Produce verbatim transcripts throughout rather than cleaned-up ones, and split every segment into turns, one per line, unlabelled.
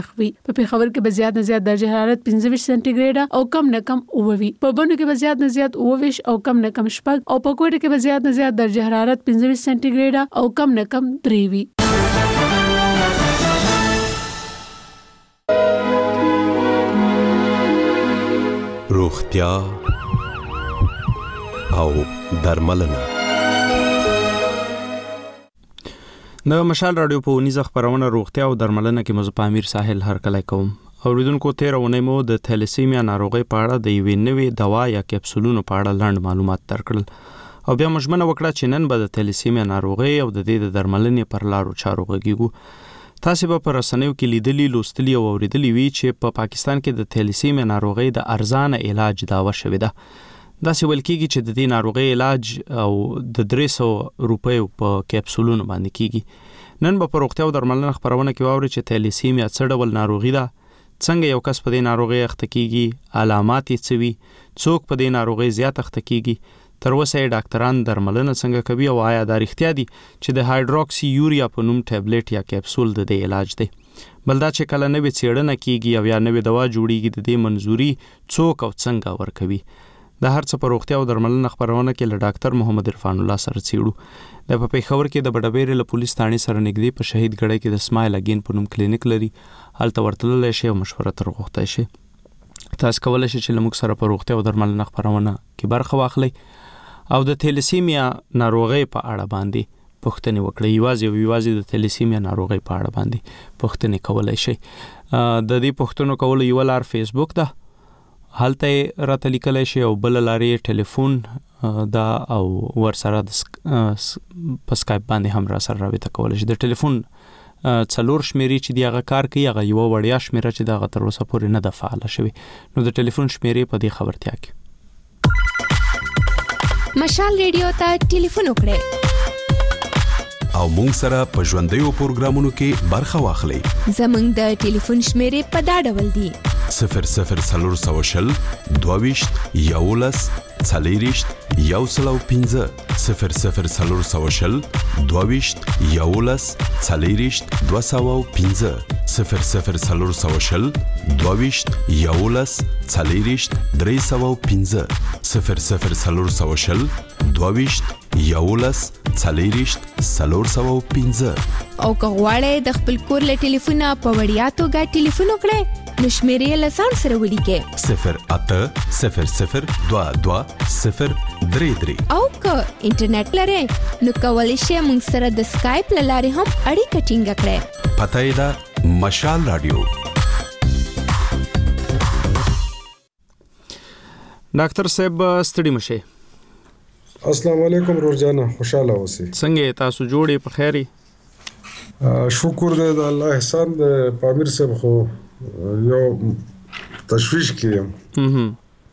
په پیښور کې به زیات نه زیات درجه حرارت پنځه ویشت سانتي ګریډ او کم نه کم اووه وي. په بنو کې به زیات نه زیات اووه ویشت او کم نه کم شپږ او په کوټه کې به زیات نه زیات درجه حرارت پنځه ویشت سانتي ګریډ او کم نه کم درې وي.
روغتیا او درملنه. د مشال رادیو په ونیزه خبرونه روغتیا او درملنه کې مزه پامیر ساحل هر کله کوم. اوریدونکو تیر ونې مو د تھیلیسیمیا ناروغي په اړه د یوې نوې دوا یا کپسولونو په اړه لاند معلومات درکړل او بیا مجمنه وکړه چې نن به د تھیلیسیمیا ناروغي او د دې د درملنې پر لارو چارو غږیږو. تاسو به پر رسنیو کې لیدلی لوستلی او اوریدلی وی چې په پا پاکستان کې د تھیلیسیمیا ناروغي د ارزانه علاج داوا شوې ده. دا څه ول کېږي چې د دې ناروغي علاج او د درې سوه روپیو په کپسولونو باندې کېږي. نن به په روغتیا او درملنه خبرونه کې واوري چې تھیلیسیمیا څه ډول ناروغي ده، څنګه یو کس په دې ناروغي اخته کېږي، علامات یې څه وي، څوک په دې ناروغي زیات اخته کېږي، تر اوسه یې ډاکټران درملنه څنګه کوي او آیا دا رښتیا دي چې د هایدروکسی یوریا په نوم ټابلیټ یا کپسول د دې علاج دی. بل دا چې کله نوې څېړنه کېږي او یا نوې دوا جوړیږي د دې منظوري څوک او څنګه ورکوي. د هر څه په روغتیا او درملنه خبرونه کې له ډاکټر محمد عرفان الله سره څېړو. د په پیښور کې د بډبېرې له پولیس ثانې سره نږدې په شهید ګړی کې د سمایل اگین په نوم کلینیک لري. هلته ورتللی شي او مشوره تر غوښتی شي. تاسو کولی شئ چې له موږ سره په روغتیا او درملنه خبرونه کې برخه واخلئ او د تھیلیسیمیا ناروغي په اړه باندې پوښتنې وکړئ. یوازې او یوازې د تھیلیسیمیا ناروغي په اړه باندې پوښتنې کولی شئ. د دې پوښتنو کولو یو لار فیسبوک ده، هلته راته لیکلی شي، او بل لارې ټلیفون دا او ورسره د په سکایپ باندې هم را سره رابطه کولی شي. د ټلیفون څلور شمیرې چې دی هغه کار کوي، هغه یوه وړیا شمیره چې دغه تر اوسه پورې نه ده فعاله شوې. نو د ټلیفون شمیرې په دې خبرتیا کې
مشال ریډیو ته ټلیفون وکړئ
او مونږ سره په ژوندیو پروګرامونو کې برخه واخلئ.
زمونږ د ټلیفون شمیرې په دا ډول دي:
صفر صفر څلور سوه شل دوه ویشت یولس څلېرویشت یو سل او پنځه صفر صفر څلور سوه شل دوه ویشت یولس څلېرویشت دوه سوه او پنځه صفر صفر څلور سوه شل دوه ویشت یولس څلېرویشت درې سوه او پنځه صفر صفر څلور سوه شل دوه ویشت یولس څلېرویشت څلور سوه او پنځه.
او که غواړئ د خپل کور له ټلیفونه په وړیا توګه ټلیفون وکړئ نو شمیرې له ځان سره ولیکئ:
صفر اته صفر صفر دوه دوه صفر درې درې.
او که انټرنیټ لرئ نو کولی شئ موږ سره د سکایپ له لارې هم اړیکه ټینګه کړئ.
پته یې ده مشال رادیو.
ډاکټر صاحب ستړي مشه.
السلام علیکم رورجانا، خوشاله اوسئ.
څنګه تاسو جوړې په خیري؟
شکر دې د الله احسان د پامیر صاحب خو یو تشویش کیم.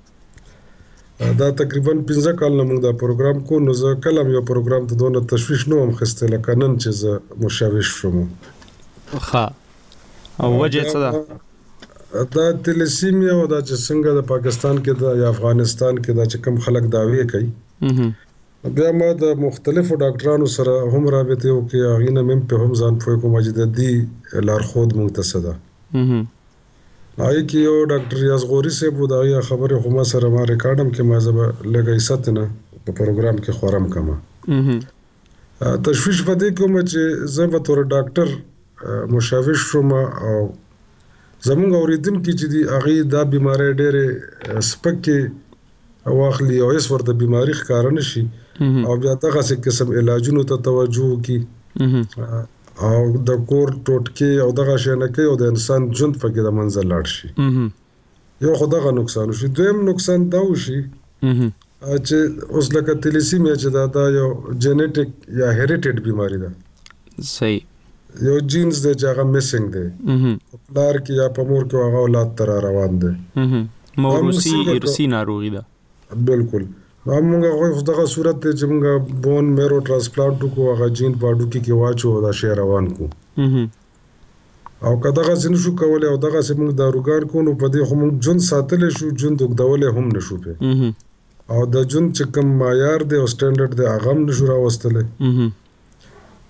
دا تقریبا پنځه کال نه موږ دا پروګرام کو، نو زه کله یو پروګرام ته دونه تشویش نه وم خسته لکه نن چې زه مشوش شوم.
ښه، او وجه څه ده؟
دا تھیلیسیمیا او دا چې څنګه د پاکستان کې د یا افغانستان کې دا چې کم خلک دعوی کوي، بیا ما د مختلفو ډاکټرانو سره هم رابطه وکړې، هغې نه مې په هم ځان پوه کوم چې د دې لارښود موږ ته څه ده. هغې کې یو ډاکټر ریاض غوري صاحب و، د هغې خبرې خو ما سره ما ریکارډ هم کې، ما زه به لږه حصه ترې په پروګرام کې خورم کړم. تشویش په دې کوم چې زه به طور ډاکټر مشوش شوم او زمونږ اورېدونکي چې دي هغې دا بیمارۍ ډېرې سپکې واخلي او هېڅ ورته بیماري ښکاره نه شي او بیا دغسې قسم علاجونو ته توجه وکړي او د کور ټوټکې او دغه شی نه کوي او د انسان ژوند پکې د منځه لاړ شي. یو خو دغه نقصان وشي. دویم نقصان دا وشي چې اوس لکه تھیلیسیمیا چې دا دا یو جینیټک یا هیریټډ بیماري ده.
صحیح.
یو جینز دی چې هغه میسنګ دی، په پلار کې یا په مور کې هغه اولاد ته را روان دی.
موروثي ارثي ناروغي ده.
بالکل. موږ خو دغه صورت دی چې موږ بون میرو ټرانسپلانټ وکړو، هغه جین په هډوکي کې واچو او دا شی روان کړو. او که دغسې نه شو کولی او دغسې موږ داروګان کړو نو په دې خو موږ ژوند ساتلی شو، ژوند اوږدولی هم نه شو پې، او د ژوند چې کوم معیار دی او سټینډرډ دی هغه هم نه شو راوستلی.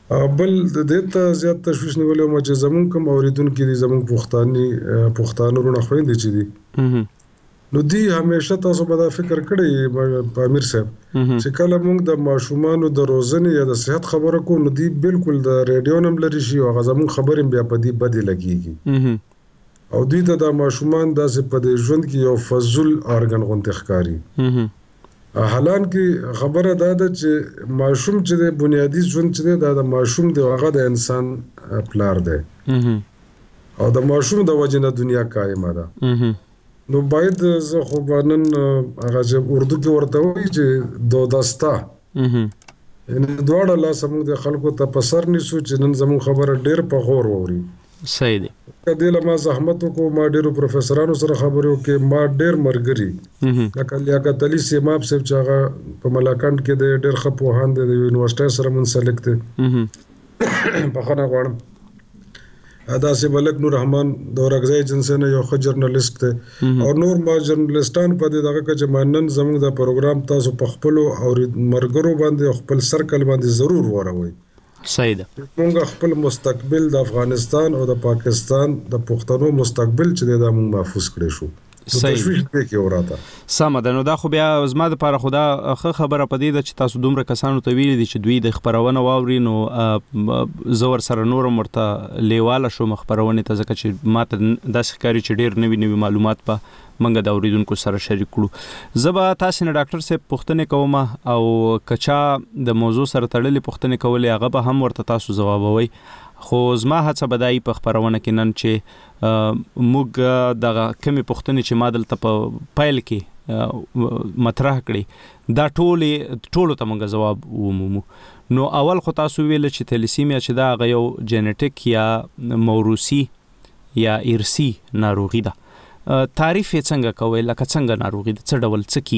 بل د دې ته زیات تشویش نیولې ما چې زمونږ کوم اوریدونکو دي زمونږ پښتاني پښتانه ورونه خويندې چې دي نو دی همیشه تاسو به دا فکر کړی په امیر صاحب چې کله موږ د ماشومانو د روزنې یا د صحت خبره کوو نو دی بالکل د ریډیو نم لري شي او زموږ خبرې بیا په دې بدې لګيږي او دوی ته د ماشومان داسې په دې ژوند کې یو فضل ارګن غونډه ښکاری حالان کې خبره دا ده چې ماشوم چې د بنیادی ژوند چې دا د ماشوم د هغه د انسان پلار دی او د ماشوم د وجه نه دنیا قائمه ده نو باید زه خو باندې هغه چې اردو کې ورته وایي چې دو دستا یعنی دواړه لا سمون د خلکو ته پسر نیسو چې نن زمون خبره ډیر په غور ووري
صحیح دی
کله له ما زحمت کو ما ډیرو پروفیسورانو سره خبرو کې ما ډیر مرګري لکه لیاقت علي سیماب صاحب چې هغه په ملاکنډ کې د ډیر خپو هاند د یونیورسيټي سره منسلک دي په خانه غواړم ادا سي ملک نور رحمان د ورغځي جنسه نه یو ښه جرنالست دی او نور ما جرنالستان په دغه کې چې مانن زموږ د پروګرام تاسو په خپل او مرګرو باندې خپل سرکل باندې ضرور وروي
صحیح ده
موږ خپل مستقبل د افغانستان او د پاکستان د پښتنو مستقبل چې د موږ محفوظ کړی شو تشویش به کې وراته
سم ده نو دا خو بیا زما د لپاره خدا خبره پدې ده چې تاسو دومره کسانو ته ویلي دي چې دوی د خبرونه واوري نو زور سره نور مرته لیواله شو مخبرونه ته ځکه چې ماته داسې ښکاري چې ډېر نوي نوي معلومات په منګه د اوریدونکو سره شریک کړو زبا تاسو نه ډاکټر صاحب پوښتنه کوم او کچا د موضوع سره تړلې پوښتنه کولې هغه به هم ورته تاسو جوابوي خو زما هڅه بدایي په خبرونه کې نن چې موږ دغه کمی پوښتنې چې ما دلته په پایل کې مطرح کړي دا ټولې ټولو ته موږ جواب ومومو نو اول خو تاسو ویل چې تلیسیمیا چې دا غو جنټیک یا موروثي یا ارثي ناروغي ده تعریف یې څنګه کوي لکه څنګه ناروغي ده څه ډول څه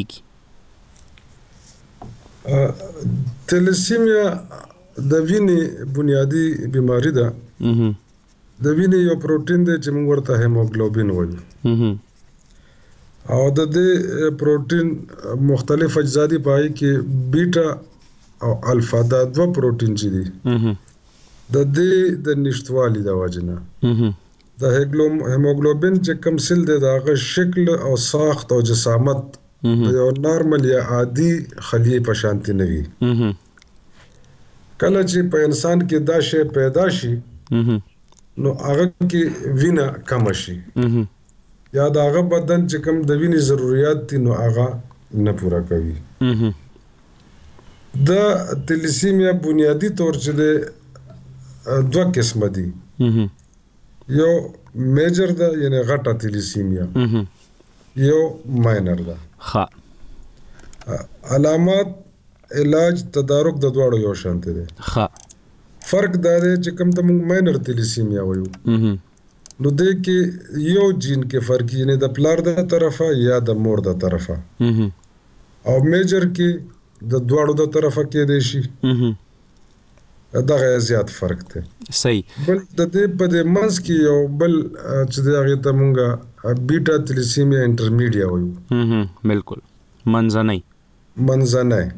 کیږي تلیسیمیا د وینې بنیادی بیماری ده د وینې یو پروتین دی چې موږ ورته هیموګلوبین وایو او د دې پروتین مختلف اجزا دي پای کې بیټا او الفا دا دوه پروتین چې دي د دې د نشټوالي د وجنه د هیموګلوبین چې کم سل دی دغه شکل او ساخت او جسامت یو نارمل یا عادي خلیه په شانتي نه وي کله چې په انسان کې دا شی پیدا شي نو هغه کې وینه کم شي یا دا هغه بدن چې کم د وینې ضرورت دي نو هغه نه پورا کوي دا تلیسیمیا بنیادی طور چې دوه قسم دي یو میجر ده یعنی غټه تلیسیمیا یو ماینر ده
ها
علامات علاج تدارک د دواړو یو شان دي
ها
فرق دا دی چې کوم ته موږ ماینر تلیسیمیا وایو نو د کې یو جین کې فرق یې نه د پلار د طرفه یا د مور د طرفه او میجر کې د دواړو د طرفه کې دی شي دا غیا زیات فرق دی
صحیح
بل د دې په د منځ کې یو بل چې دا غي ته موږ بیټا تلیسیمیا انټرمیډیا وایو
بالکل منځنۍ
منځنۍ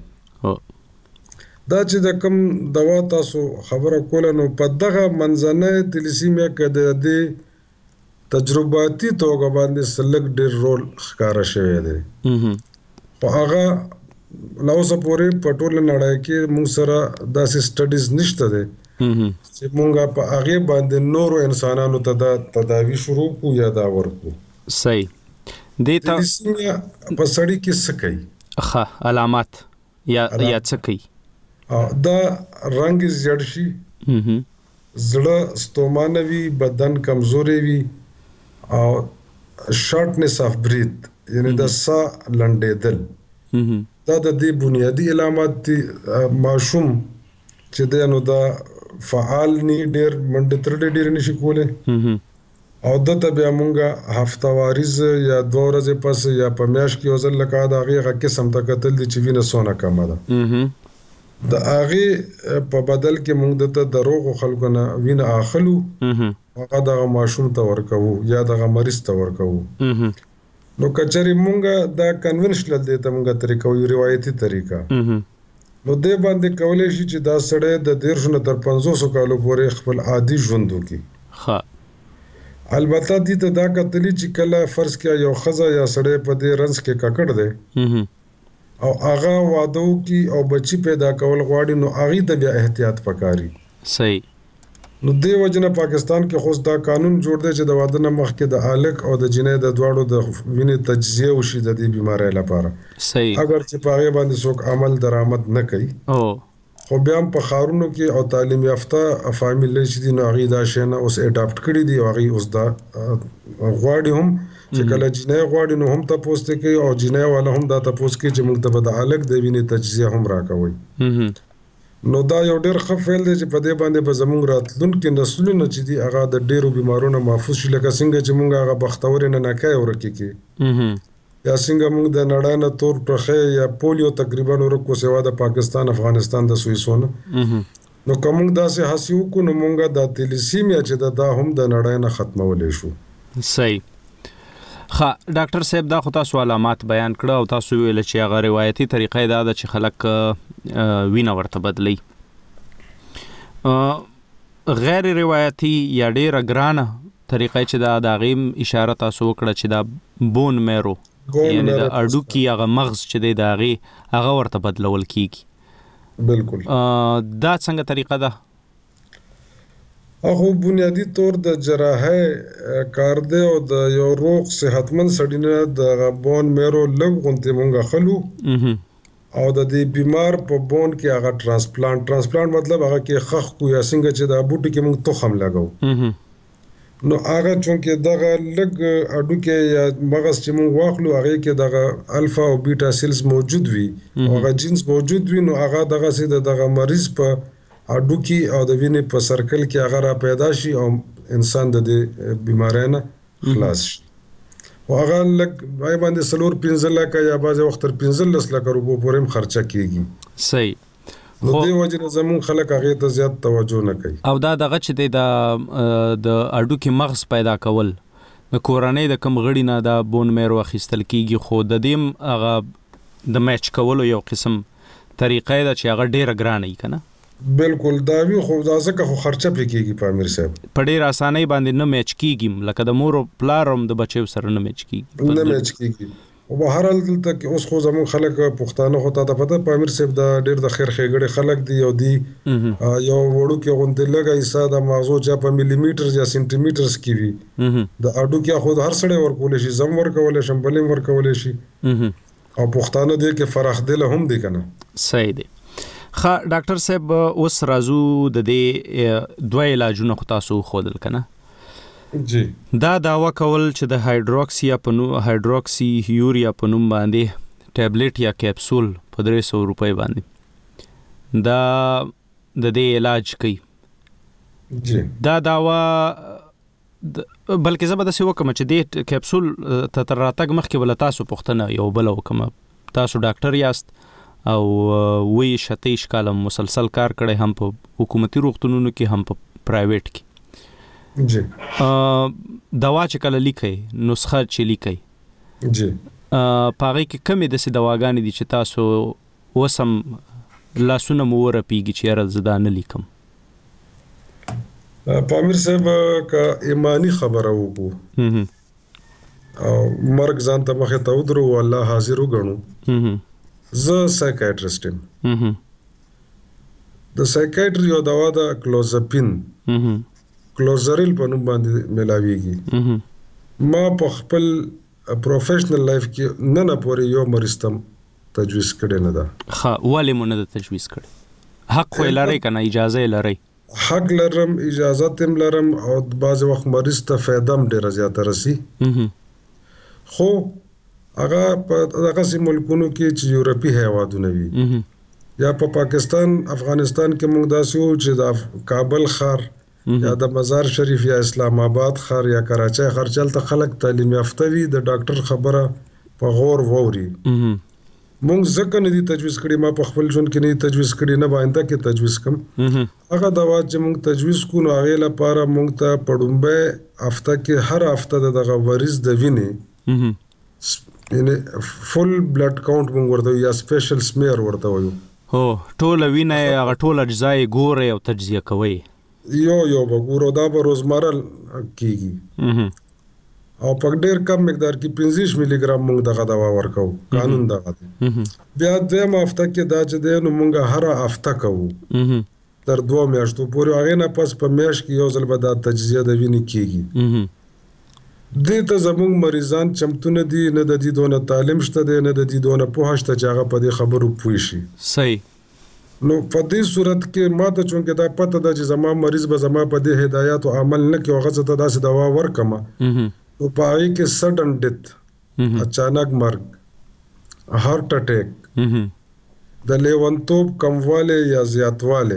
دا چې د کوم دوا تاسو خبره کوله نو په دغه منځنۍ تلیسیمیا کې د دې تجرباتي توګه باندې سلګ ډېر رول ښکارا شوی دی په هغه لاوسه پورې په ټول نړۍ کې موږ سره داسې سټډیز نشته دي چې موږ په هغه باندې نورو انسانانو ته د تداوی شروع کو یا دا ورکو
صحیح دیتا
تلیسیمیا په سړی کې څه کوي
ښه علامات یا یا څه کوي
دا رنگ زیړ شي زړه ستومانوي بدن کمزوري وي او شارټنس اف بریث یعنی د سا لنډېدل دا د دې بنیادی علامات دي ماشوم چې د نو دا فعال ني ډېر منډه تر ډېر نشي کوله او د ته بیا مونږه هفته واریز یا دوه ورځې پس یا په میاش کې وزل لکه دا هغه قسم ته قتل دي چې وینه سونه کمه ده د هغه په بدل کې مونږ د دروغ خلکو نه وینه اخلو هغه د ماشوم ته ورکو یا د مریض ته ورکو نو کچري مونږه دا کنونشنل دی ته مونږه طریقه یو روایتي طریقه نو دې باندې کولای شي چې دا سړی د دیرشو نه تر پنځوسو کالو پورې خپل عادي ژوند وکړي.
ښه
البته دې ته دا کتلي چې کله فرض کړه یو ښځه یا سړی په دې رنځ کې ککړ دی او هغه واده وکړي او بچي پیدا کول غواړي، نو هغې ته بیا احتیاط پکاري.
صحیح.
نو دې وجه نه پاکستان کې خو دا قانون جوړ دی چې د واده نه مخکې د هلک او د جنۍ د دواړو د وینې تجزیه وشي د دې بیمارۍ لپاره.
صحیح.
اگر چې په هغې باندې څوک عمل درآمد نه کوي
او
خو بیا هم په ښارونو کې او تعلیم یافته فامیلې چې دي نو هغې دا شی نه اوس اډاپټ کړي دي او هغې اوس دا غواړي هم چې کله جنۍ غواړي نو هم تپوس ته کوي او جنۍ والا هم دا تپوس کوي چې موږ ته به د هلک د وینې تجزیه هم راکوئ. نو دا یو ډېر ښه فعل دی چې په دې باندې به زموږ راتلونکي نسلونه چې دي هغه د ډېرو بیمارونو محفوظ شي، لکه څنګه چې موږ هغه بختورې ننکۍ ورکې کړي یا څنګه موږ د نړۍ نه تور ټوخی یا پولیو تقریبا ورک کو سوا د پاکستان افغانستان د سویسو نه. نو که موږ داسې هڅې وکړو نو موږ دا تیلیسیمیا چې ده دا هم د نړۍ نه ختمولی شو.
صحیح. ښه ډاکټر صاحب دا خو تاسو علامات بیان کړه او تاسو ویل چې هغه روایتي طریقه دا ده چې خلک وینه ورته بدلی. غیر روایتي یا ډیره ګرانه طریقه چې دا د هغې اشاره تاسو وکړه چې دا بون میرو یعنی د اډوکي هغه مغز چې دی د هغې هغه ورته بدلول کیږي.
بالکل.
دا څنګه طریقه ده؟
هغه بنیادی طور د جراحۍ کار دی او د یو روغ صحتمند سړي نه د بون میرو لږ غوندې مونږ اخلو او د دې بیمار په بون کې هغه ټرانسپلانټ ټرانسپلانټ مطلب هغه کې خخ کو یا څنګه چې د بوټي کې مونږ تخم لګو نو هغه چونکې دغه لږ اډوکې یا مغز چې مونږ واخلو هغه کې دغه الفا او بیټا سیلز موجود وي او هغه جنس موجود وي، نو هغه دغه سي دغه مریض په اډوکی او د وینې په سرکل کې هغه را پیدا شي او انسان د دې بیمارۍ نه خلاص شي. او هغه لږ وای باندې څلور پنځه لکه یا بعضې وخت تر پنځلس لکه روپو پورې هم خرچه کیږي.
صحیح.
نو دې وجې نه زموږ خلک هغې ته زیات توجه نه کوي.
او دا دغه چې دی د اډوکي مغز پیدا کول د کورنۍ د کم غړي نه دا بون میرو اخیستل کیږي، خو د دې هم هغه د میچ کولو یو قسم طریقه ده چې هغه ډیره ګرانه وي که نه؟
بالکل دا وی خو دا ځکه خو خرچه پې کېږي په امیر صاحب
په ډېر اسانۍ باندې نه میچ کېږي، لکه د مور او پلار هم د بچیو سره نه میچ کېږي
نه میچ کېږي. او بهرحال دلته کې اوس خو زموږ خلک پښتانه خو تا ته پته په امیر صاحب دا ډېر د خیر ښېګړې خلک دي او دی یو وړوکې غوندې لږه حصه د مغزو چې په ملي میټر یا سینټي میټرز کې وي د اډوکي خو هر سړی ورکولی شي، زم ورکولی شم بل هم ورکولی شي او پښتانه دې کې فراخ دله هم دی که نه.
صحیح دی. ښه ډاکټر صاحب اوس راځو د دې دوه علاجونه خو تاسو وښودل که نه؟
جی.
دا دعوه کول چې د هایدروکسی یا په نوم هایدروکسی یوریا په نوم باندې ټابلیټ یا کیپسول په درې سوه روپۍ باندې دا د دې علاج کوي.
جی.
دا دعوه بلکې زه به داسې وکړم چې دې کیپسول ته تر راتګ مخکې به له تاسو پوښتنه یو بله وکړم. تاسو ډاکټر یاست او وی شتیش کاله مسلسل کار کړی، هم په حکومتي روغتونونو کې هم په پرایویټ کې.
جی.
دوا چې کله لیکئ نسخه چې لیکئ
جی
په هغې کې کمې داسې دواګانې دي چې تاسو اوس هم لاسونه مو ورپېږي چې یاره زه دا نه لیکم؟
په امیر صاحب که ایمانی خبره وکړو او مرګ ځان ته مخې ته ودرو او الله حاضر وګڼو، زه سایکایټرسټ یم. د سایکایټري یو دوا ده کلوزپین، کلوزریل په نوم باندې ملاویږي. ما په خپل پروفیشنل لایف کې نه نه پورې یو مریض ته تجویز کړې نه ده.
ښه ولې مو نه ده تجویز کړې؟ حق خو یې لرئ که نه؟ اجازه یې لرئ؟
حق لرم، اجازت هم لرم او بعضې وخت مریض ته فایده هم ډېره زیاته رسي. خو هغه په دغسې ملکونو کې چې یورپي هیوادونه وي یا په پاکستان افغانستان کې موږ داسې وو چې د کابل ښار یا د مزار شریف یا اسلام آباد ښار یا کراچۍ ښار چې هلته خلک تعلیم یافته وي د ډاکټر خبره په غور واوري. موږ ځکه نه دي تجویز کړي، ما په خپل ژوند کې نه دي تجویز کړي، نه به آینده کې تجویز کړم. هغه دوا چې موږ تجویز کړو نو هغې لپاره موږ ته په لومبۍ هفته کې هر هفته د دغه مریض د وینې یعنې فل بلډ کاونټ موږ ورته وایو یا سپیشل سمیر ورته وایو،
هو ټول وینه هغه ټول اجزا یې ګوري او تجزیه کوي
یو یو به ګورو دا به روزمره کیږي او په ډېر کم مقدار کې پنځه ملي ګرام موږ دغه دوا ورکو قانون دغه بیا دویم هفته کې دا چې دی نو موږ هره هفته کوو تر دوه میاشتو پورې هغې نه پس په میاشت کې یو ځل به دا تجزیه د وینې کیږي دې ته زموږ مریضان چمتو نه دي نه د دې دونه تعلیم شته دی نه د دې دونه پوهه شته چې هغه په دې خبرو پوه شي
صحیح
نو په دې صورت کې ما ته چونکې دا پته ده چې زما مریض به زما په دې هدایاتو عمل نه کوي هغه ته داسې دوا ورکړم نو په هغې کې سډن ډیث اچانک مرګ هارټ اټیک د لیونتوب کموالی یا زیاتوالی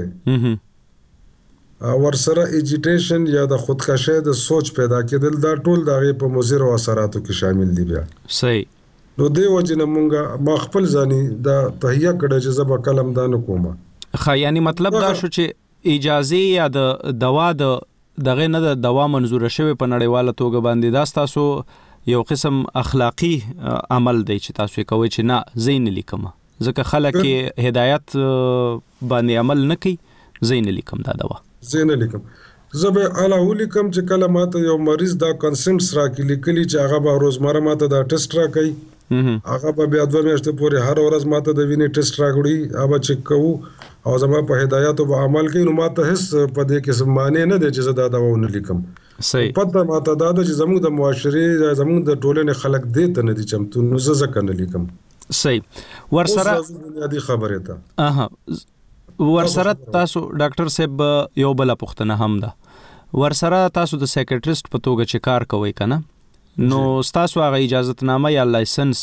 ورسره ایجیټیشن یا د خودکشۍ د سوچ پیدا کېدل دا ټول د هغې په مضرو اثراتو کې شامل دي بیا
صحیح
نو دې وجې نه مونږ ما خپل ځاني دا تهیه کړی چې زه به کلم دا نه کوم
ښه یعنی مطلب دا شو چې اجازه یا د دوا د دغه نه د دوا منظوره شوی په نړیواله توګه باندې دا ستاسو یو قسم اخلاقی عمل دی چې تاسو یې کوئ چې نه زه یې نه لیکم ځکه خلک یې هدایت باندې عمل نه کوي زه یې نه لیکم دا دوا
زه یې نه لیکم زه به اعلی ولیکم چې کله ماته یو مریض دا کنسنټس راکړي لیکلي چې هغه به روزمره ماته دا ټیسټ راکوي هغه به بیا دوه میاشتې پورې هر ورځ ماته د وینې ټیسټ راکړي هغه به چک کوو او زما په هدایاتو به عمل کوي نو ماته هیڅ په دې کې څه معنی نه دی چې زه دا دوا ونه لیکم
صحیح
پته ماته دا ده چې زموږ د معاشرې زموږ د ټولنې خلک دې ته نه دي چمتو نو زه ځکه نه لیکم
صحیح ورسره
بنیادي خبرې ته
اها ورسره تاسو ډاکټر صاحب یو بل پوښتنه هم ده ورسره تاسو د سایکیټریست په توګه چې کار کوئ کنه نو تاسو هغه اجازهتنامه یا لایسنس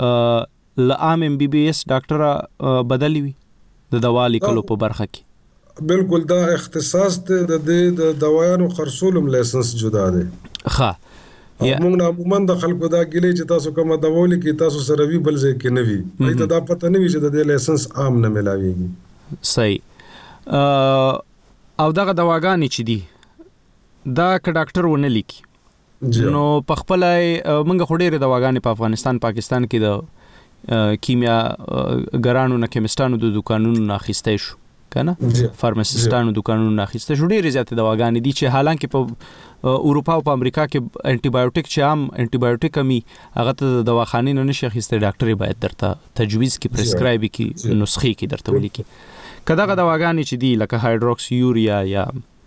ل عام ام بي بي اس ډاکټر بدلی وي د دوا لیکلو په برخه کې
بالکل دا اختصاص ته د د دوايانو خرڅولم لایسنس جدا دی
ښه
موږ عموما د خلکو دا ګیلې چې تاسو کومه دوا لیکي تاسو سره وی بل ځای کې نه وي ایته دا پته نه وي چې د لایسنس عام نه ملاويږي
صحیح او دغه دواګانې چې دي دا ک ډاکټر ونه لیکي نو په خپل منګه خډېره دواګانې په افغانستان پاکستان کې د کیمیا ګرانو نه کیمستانو د دکانونو نه اخیستې شو کنه فارماسیستانو دکانونو نه اخیستې شو ډېرې زیاتې دواګانې دي چې حالانکه په اروپا او په امریکا کې انټي بایوټیک چې عام انټي بایوټیک کمی هغه ته د دواخانې نه نشي اخیستې ډاکټر باید درته تجویز کی پرسکرایب کی نسخې کی درته ولیکي کداغه دواګانې چې دي لکه هایدروکس یوریا یا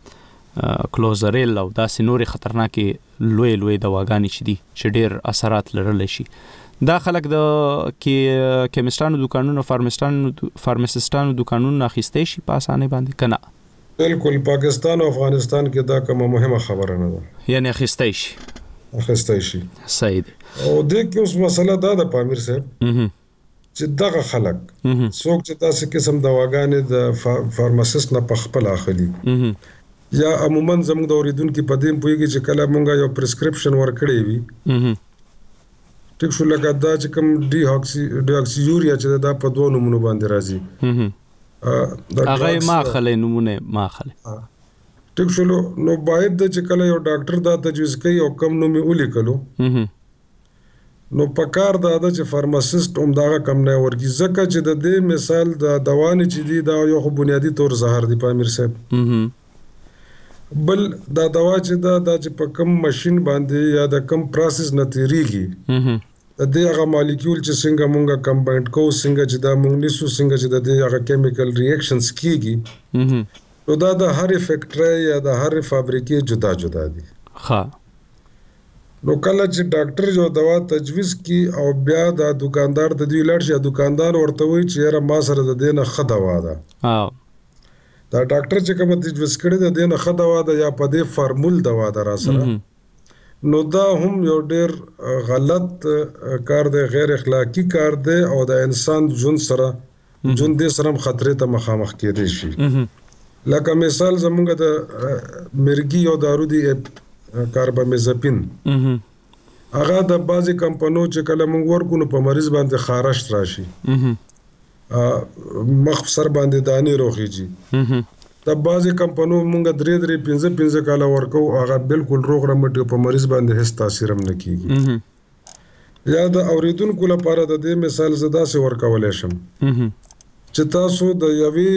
کلوزریل او داسې نورې خطرناکې لوی لوی دواګانې چې دي چې ډېر اثرات لرلی شي دا خلک د کې کیمستانو دکانونو فارماسټانو فارماسیستانو دکانونو اخیستې شي په اسانه باندې کنه
بالکل پاکستان او افغانستان کې دا کومه مهمه خبره نه ده
یعنی اخیستې شي
اخیستې شي
صحیح دی
او د کې اوس مسله دا د پامیر صاحب چې دغه خلک څوک چې تاسو قسم دواګانې د فارماسیست نه په خپل اخلي یا عموما زموږ د اوریدونکو په دې پوهیږي چې کله مونږه یو پرسکرپشن ورکړی وي ټیک شو لکه دا چې کوم ډي هاکسي ډي هاکسي یوریا چې دا په دوه نمونو باندې راځي
هغه ما خلې نمونه ما خلې
ټیک شو نو باید چې کله یو ډاکټر دا تجویز کوي او کم نومي ولیکلو نو په کار دا چې فارماسیست هم دا کم نه ورګي ځکه چې د دې مثال د دوانې چې دی دا یو بنیادی طور زهر دی پامیر صاحب بل دا دوا چې دا د چې په کم ماشين باندې یا د کم پروسس نه تیریږي د دې هغه مالیکول چې څنګه مونږه کمباینډ کوو څنګه چې دا مونږ نسو څنګه چې د دې هغه کیمیکل ریاکشنز کیږي نو دا د هر فیکټری یا د هر فابریکې جدا جدا دي
ها
نو کله چې ډاکټر یو دوا تجویز کی او بیا د دکاندار د دې لړ شي دکاندار ورته وایي چې را ما سره د دې نه ښه دوا ده
او
دا ډاکټر چې کوم تجویز کړی د دې نه ښه دوا ده یا په دې فارمول دوا ده را سره نو دا هم یو ډېر غلط کار دی غیر اخلاقی کار دی او د انسان ژوند سره ژوند دې سره خطرې ته مخامخ کېدی شي لکه مثال زمونږ د مرګي او دارو دی کاربامازپین هغه د بازي کمپنیو چې کله موږ ورکو نو په مریض باندې خارش راشي مخ سر باندې دانی روخیږي د بازي کمپنیو موږ درې درې پنځه پنځه کاله ورکو هغه بالکل روغ رمټ په مریض باندې هیڅ تاثیر هم نه کیږي یا د اوریدونکو لپاره د دې مثال زدا سي ورکولای شم چې تاسو د یوې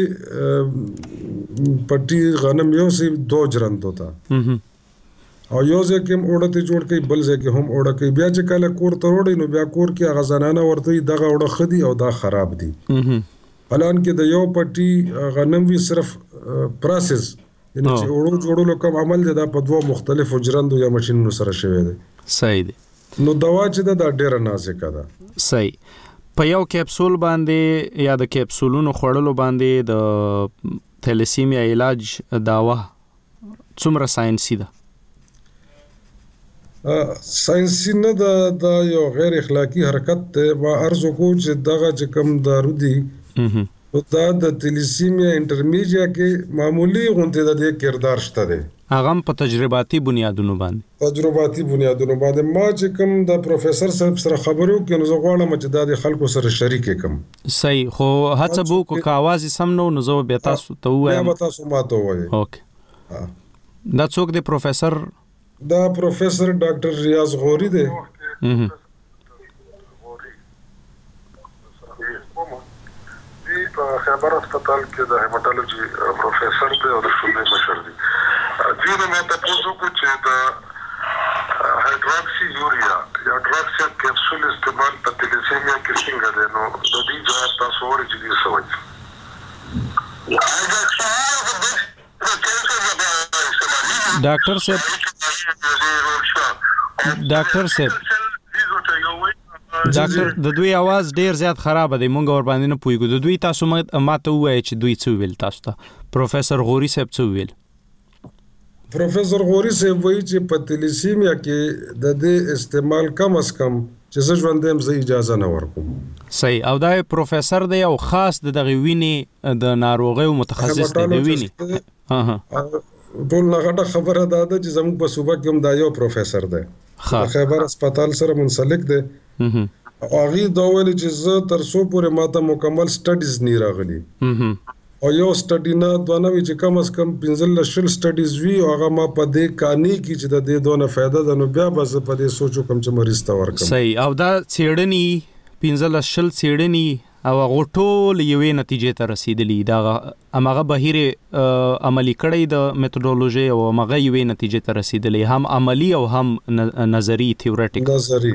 پټي غنم یو سي دو جرندو تا او یو ځکه هم اوړه جوړ کوي بل ځکه هم اوړه کوي بیا چې کله کور ته وړي نو بیا کور کې هغه زنانه ورته دغه اوړه خدي او دا خراب دي الان کې د یو پټي غنم وی صرف پروسس یعنی چې اوړو جوړولو کوم عمل دی دا په دوه مختلفو جرندو یا ماشينونو سره شوی دی
صحیح دی
نو دوا چې دا ډیره نازکه ده
صحیح په یو کیپسول باندې یا د کیپسولونو خوړلو باندې د تھیلیسیمیا علاج داوا څومره ساينسي ده
ساينسي نه ده دا یو غیر اخلاقی حرکت ده ما ارزو کو چې دغه چې کم دارو دي دا د تھیلیسیمیا انټرمیډیا کې معمولی غونډه د کردار شته ده
هغه په تجرباتي بنیادونو باندې
تجرباتي بنیادونو باندې ما چې کوم د پروفیسور صاحب سره خبرو کې نو زه غواړم چې دا د خلکو سره شریک کم
صحیح خو هڅه بو کو کاواز سم نو نو زه به تاسو ته وایم
بیا تاسو ماته وایي
اوکې دا څوک دی پروفیسور
دا پروفیسور ډاکټر ریاض غوري دی په خیبر هسپتال کې د هیماتولوژي پروفیسور دی او د شوبې مشر دی دوی نه مې تاسو کو چې د هایدروکسی یوریا یا ډرګس کیپسول استعمال په تھیلیسیمیا کې څنګه دی نو د دې جواب تاسو ورته دي سوچ
ډاکټر صاحب ډاکټر صاحب ډاکټر د دوی आवाज ډیر زیات خراب دی مونږ ور باندې نه پویګو د دوی تاسو ماته وایي چې دوی څه ویل تاسو ته پروفیسور غوري صاحب څه ویل
پروفیسور غوري صاحب وایي چې په تھیلیسیمیا کې د دې استعمال کم از کم چې زه ژوندم زه اجازه نه ورکوم
صحیح او دا پروفیسور دی او خاص د دغه ویني د ناروغیو متخصص دی د ویني ها ها
ټول هغه خبره ده چې زموږ په صوبه کې هم دا یو پروفیسور دی خیبر هسپتال سره منسلک دی هغه دا ویل چې زه تر څو پورې ماته مکمل سټډیز نه راغلي او یو سټډی نه دونه چې کم از کم پنځل شل سټډیز وی هغه ما په دې کانی کې چې د دې دونه فائدہ ده نو بیا بس په دې سوچو کوم چې مریض تا ورکم
صحیح او دا څېړنی پنځل شل څېړنی او غټول یوې نتیجې ته رسیدلی دا امغه بهیر عملی کړی د میتودولوژي او امغه یوې نتیجې ته رسیدلی هم عملی او هم نظری تھیوریټیک
نظری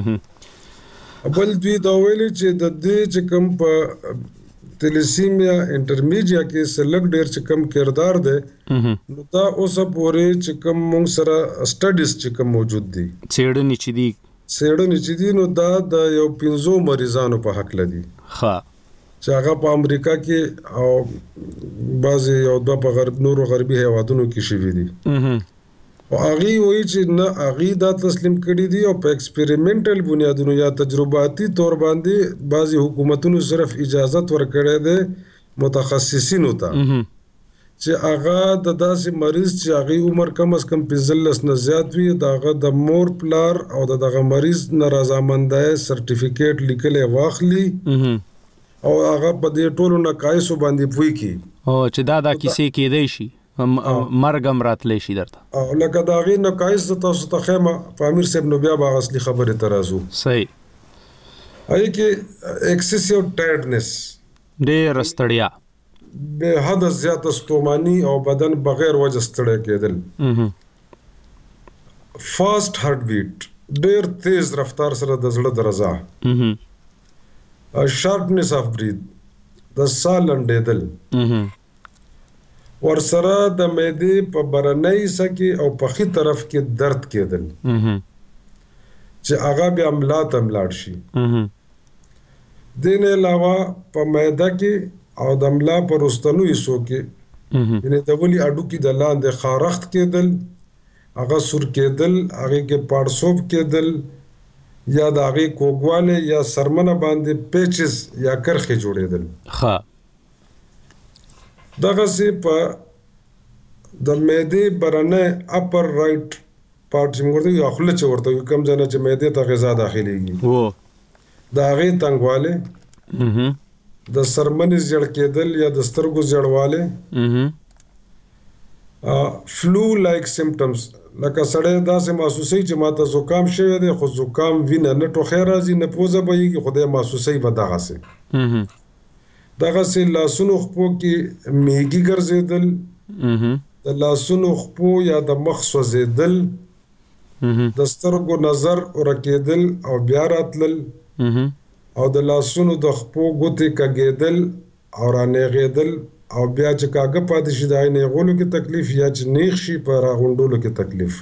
بل دوی دا ویلي چې د دې چې کوم په تھیلیسیمیا انټرمیډیا کې سلګ ډیر چې کوم کردار دی نو دا اوس پورې چې کوم موږ سره سټډیز چې کوم موجود دي
څېړنې چې دي
څېړنې چې دي نو دا د یو پنځو مریضانو په حق لدی
ها
چې هغه په امریکا کې او بعضي یو د په غرب نورو غربي هیوادونو کې شوي دي او هغه وایي چې نه هغه دا تسلیم کړي دي او په ایکسپریمنټل بنیادونو یا تجرباتي تور باندې بعضي حکومتونو صرف اجازه ورکړي دي متخصصینو ته چې هغه د داسې مریض چې هغه عمر کم از کم پنځلس نه زیات وي دغه د مور پلار او دغه مریض نارضامندۍ سرټیفیکیټ لیکل واخلي او هغه په دې ټولو نقایص باندې پوي کی
او چې دا دا کیسې کېدای شي مرګم راتلې شي درته
او لکه دا غي نقایص تاسو ته خیمه په امیر صاحب نو بیا باغ اصلي خبره ترازو
صحیح
اې کې ایکسسیو ټایرډنس
ډېر ستړیا
به حد زیات ستومانی او بدن بغیر وجه ستړی کېدل فاست هارت بیټ ډېر تیز رفتار سره د زړه درزا شارپنس اف برید د ساه لنډېدل ورسره د معدې په برنۍ سکه او په خي طرف کې درد کېدل چې هغه بیا ملا ته ملاړ شي دین علاوه په معده کې او د ملا پر وستنو یسو کې یعنی د ولي اډو کې د لاندې خارخت کېدل هغه سر کېدل هغه کې پړسوب کېدل یا د هغه کوګواله یا سرمنه باندې پیچز یا کرخه جوړېدل
ها
دغه سي په د معدې برنه اپر رائټ پارت چې موږ یو خپل چې ورته کوم ځای چې معدې ته غذا داخليږي
وو
دا هغه تنګواله د سرمنې زړ کېدل یا د سترګو زړواله فلو لایک سمپټمز لکه سړی داسې محسوسي چې ماته زکام شوی دی خو زکام وینه نه ټوخه راځي نه پوزه بهيږي خدای محسوسي به دغه سي دغه سي لاسونو خپو کې میګي ګرځیدل، د لاسونو خپو یا د مخ سوځیدل، د سترګو نظر ورکېدل او بیا راتلل، او د لاسونو د خپو ګوتې کږېدل او رانیغېدل او بیا چې کاږه پاتې شي د نیغولو کې تکلیف یا چې نیغ شي په راغونډولو کې تکلیف.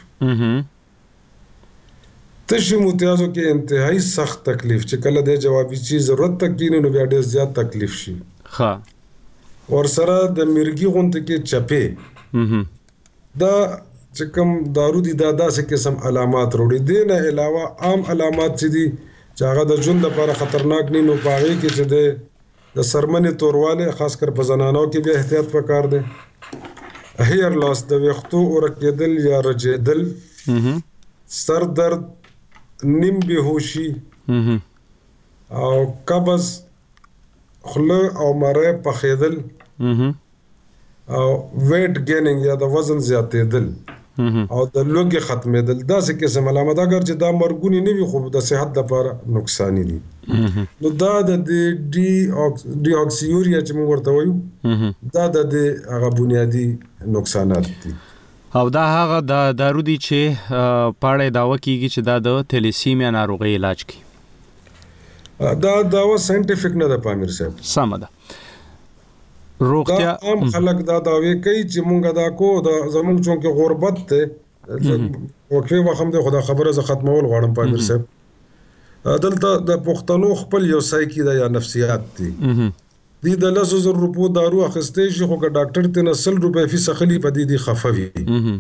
تشي متیازو کې انتهایی سخت تکلیف چې کله د جوابي چیز ضرورت تکینو نو بیا ډېر زیات تکلیف شي.
ها
ور سره د مرګي غونډه کې چپې دا چې کوم دارو دي دا داسې قسم علامات وروړي. دې نه علاوه عام علامات چې دي چې هغه د ژوند لپاره خطرناک نه نو پاغي کې چې د د سرمنې تورواله خاص کر په زنانو کې به احتیاط وکړ دي. هیر لاس د وختو ورکېدل یا رجېدل، سر درد، نیم بهوشي او قبض، خله او مره پخېدل او ویټ گینینګ یا د وزن زیاتېدل او د لوګي ختمېدل. دا څه قسم علامات اگر چې دا مرګونی نه وي خو د صحت لپاره نقصان دي. نو دا د ډي ډي اکسیوریا چې موږ ورته وایو دا د هغه بنیادی نقصانات دي.
او دا هغه د دارو دي چې پاړې داوا کیږي چې دا د تھیلیسیمیا ناروغي علاج کوي.
دا داوا ساينټیفیک نه ده پامیر صاحب.
سم ده. روغتیا
عام خلک دا داوی کوي چې مونږ دا کو د زمونږ چون کې غربت ته وقفه وخم ده خدا خبره ز ختمول غواړم پامیر صاحب. دلته د پښتنو خپل یو سایکی دا یا نفسیات دي. دی د لسو زر روپو دارو اخستې شي خو که ډاکټر ته نسل روپې فی سخلی په دې دی خفوي.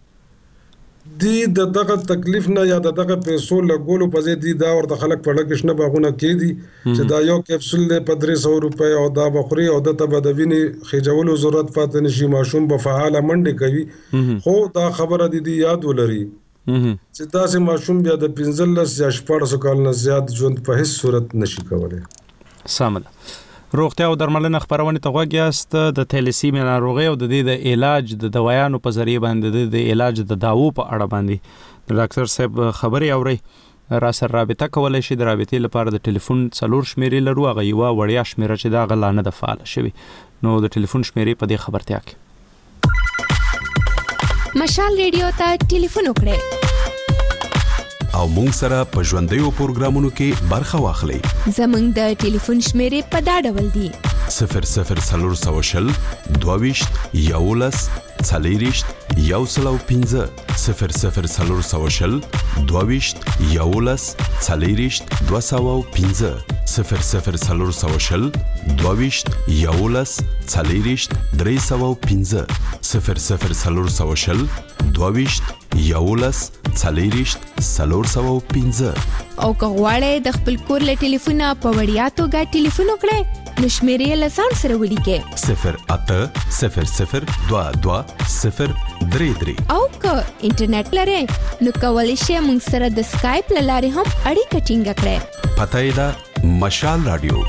دی د دغه تکلیف نه یا د دغه پیسو لګولو په ځای دی دا ورته خلک په لګښ نه باغونه کې دي چې دا یو کپسول له په درې سوه روپۍ او دا بخوري او د ته به د وینې خېجولو ضرورت پاتې نشي. ماشوم به فعاله منډې کوي خو دا خبره دي دی یاد ولري چې داسې ماشوم بیا د پنځلس یا شپاړسو کال نه زیات ژوند په هیڅ صورت نشي کولی.
سم ده. روغتیا او درملنه خبرونه ته غوږ یاست. د تھیلیسیمیا ناروغي او د دې د علاج د دوايانو په ذریعہ باندې د علاج د داوو په اړه باندې د ډاکټر صاحب خبري اوري. را سره رابطه کولای شي. د رابطې لپاره د ټلیفون څلور شمیرې لرو. هغه یو وړیا شمیره چې دا غلانه د فعال شوی نو د ټلیفون شمیرې په دې خبرتیا کې
مشال ریډیو ته ټلیفون وکړئ
او مونږ سره په ژوندیو پروګرامونو کې برخه واخلئ.
زمونږ د ټلیفون شمیرې په دا ډول دي:
صفر صفر څلور سوه شل دوه ویشت یولس څلېرویشت یو سل او پنځه، صفر صفر څلور سوه شل دوه ویشت یولس څلېرویشت دوه سوه او پنځه، صفر صفر څلور سوه شل دوه ویشت یولس څلېرویشت درې سوه او پنځه، صفر صفر څلور سوه شل دوه ویشت یولس څلېرویشت څلور سوه او پنځه.
او که غواړئ د خپل کور له ټلیفونه په وړیا توګه ټلیفون وکړئ نو شمیرې له ځان سره ولیکئ:
صفر اته صفر صفر دوه دوه صفر درې درې.
او که انټرنیټ لرئ نو کولی شئ موږ سره د سکایپ له لارې هم اړیکه ټینګه کړئ.
پته یې ده مشال رادیو.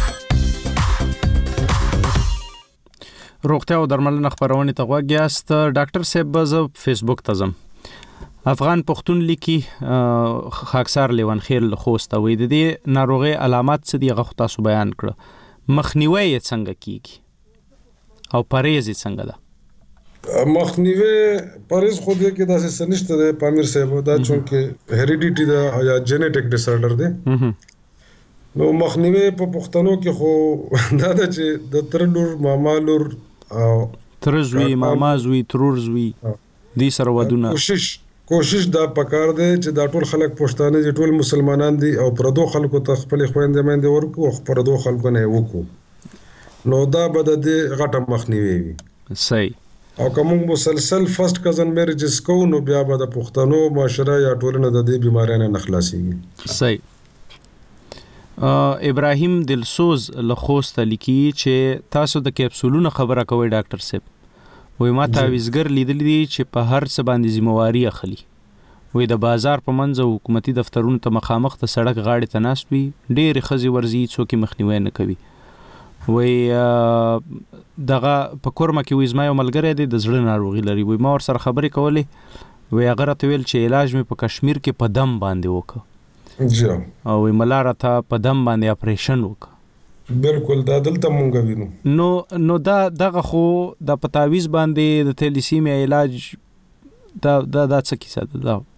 روغتیا او درملنه خبرونه ته غوږ یاست. ډاکټر صاحب زه فیسبوک ته ځم. افغان پښتون لیکي خاکسار لیوان خیر له خوست وي د دې ناروغي علامات څه دي هغه تاسو بیان کړ. مخنیوي یې څنګه کیږي او پرهیز یې څنګه ده؟
مخنیوي پرهیز خو دې کې داسې څه نشته دی پامیر صاحب. دا چونکې هریډیټي ده یا جینیټک ډیس آرډر دی. نو مخنیوي په پښتنو کې خو دا ده چې د تر لور ماما لور او
تر زوی ماما زوی ترور زوی دې سره ودونه
کوشش کوشش دا پکار دی چې دا ټول خلک پښتانه دي ټول مسلمانان دي او پردو خلکو ته خپل خويندې مېندې ورکو او پردو خلکو نه وکړو نو دا به د غټه مخنیوي وي.
صحیح.
او کوم مسلسل فرست کزن میریجز کو نو بیا به د پښتنو معاشره یا ټولنه د دې بیماریانو نه خلاصيږي.
صحیح. ابراهیم دلسوز له خوست لیکي چې تاسو د کیپسولونو خبره کوي ډاکټر صاحب. وای ما تعویزګر لیدل دي چې په هر څه باندې ذمہواری اخلي. وای د بازار په منځ حکومتي دفترونو ته مخامخ ته سړک غاړې ته ناست وي ډېر خزي ورزي څوک مخنیوي نه کوي. وای دغه په کورما کې وای زما یو ملګری دی د زړه ناروغي لري. وای ما ور سره خبرې کولې وای هغه راته ویل چې علاج مې په کشمیر کې په دم باندې وکړ.
جی.
او وای ملاره ته په دم باندې اپریشن وکړ
بالکل دا دلته مونږ وینو.
نو نو دا دغه خو د پتاویز باندې د تیلیسیمیا علاج دا دا دا څه کیسه ده دا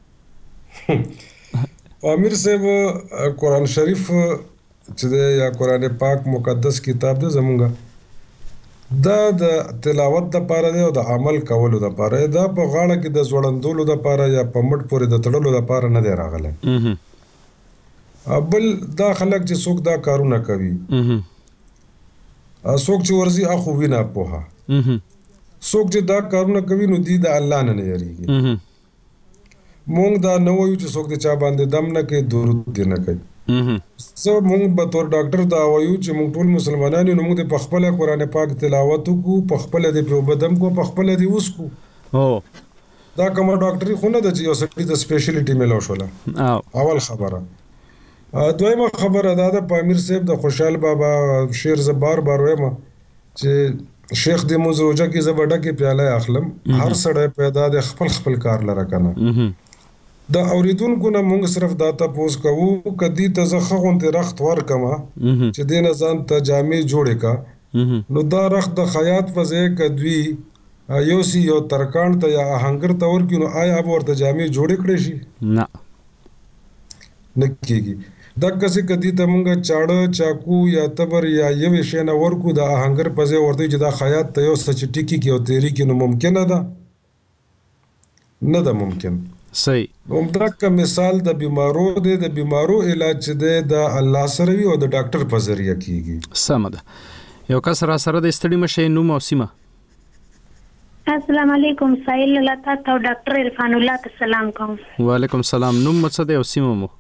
امیر صاحب قرآن شریف چې دی یا قرآن پاک مقدس کتاب دی زمونږ دا د تلاوت دپاره دی او د عمل کولو دپاره دا په غاړه کې د ځوړندولو دپاره یا په مټ پورې د تړلو دپاره نه دی راغلی. بل دا خلک چې څوک دا کارونه کوي څوک چې ورځي اخو وینا پوها څوک چې دا کارونه کوي نو دی د الله نه نه یریږي. مونږ دا نه وایو چې څوک د چا باندې دم نه کوي درود دې نه کوي. زه مونږ به طور ډاکټر دا وایو چې مونږ ټول مسلمانان یو نو مونږ د پخپله قرآن پاک تلاوت وکړو پخپله دې پرې اوبه دم کړو پخپله دې وڅښو. دا کومه ډاکټري خو نه ده چې یو سړي ته سپیشلیټي میلاو شوله. اول خبره. دویمه خبره دا ده په امیر صاحب د خوشحال بابا شعر زه بار بار وایم چې شیخ دې مونځ روژه کې زه به ډکې پیاله اخلم هر سړی پیدا دی خپل خپل کار لره کنه. د اوریدونکو نه مونږ صرف دا تپوس کوو که دې ته زه ښه غوندې رخت ورکمه چې دې نه ځان ته جامې جوړې که نو دا رخت د خیاط په ځای که دوی یو سی یو ترکاڼ ته یا آهنګر ته ورکړي نو آیا به ورته جامې جوړې کړی شي؟
نه
نه کېږي. دقسې که دې ته مونږ چاړه چاقو یا تبر یا یوې شی نه ورکړو د آهنګر په ځای ورته چې دا خیاط ته یو څه چې ټیکي کړي او تېري کړي نو ممکنه ده؟ نه ده ممکن.
صحیح.
همدغه مثال د بیمارو دی د بیمارو علاج چې دی د الله سره وي او د ډاکټر په ذریعه کیږي.
سمه ده. یو کس را سره د ستړي مشه نوم او سیمه.
السلام علیکم سایل الله تاسو ډاکټر عرفان الله ته سلام کوم.
وعلیکم السلام. نوم څه دی او سیمه مو؟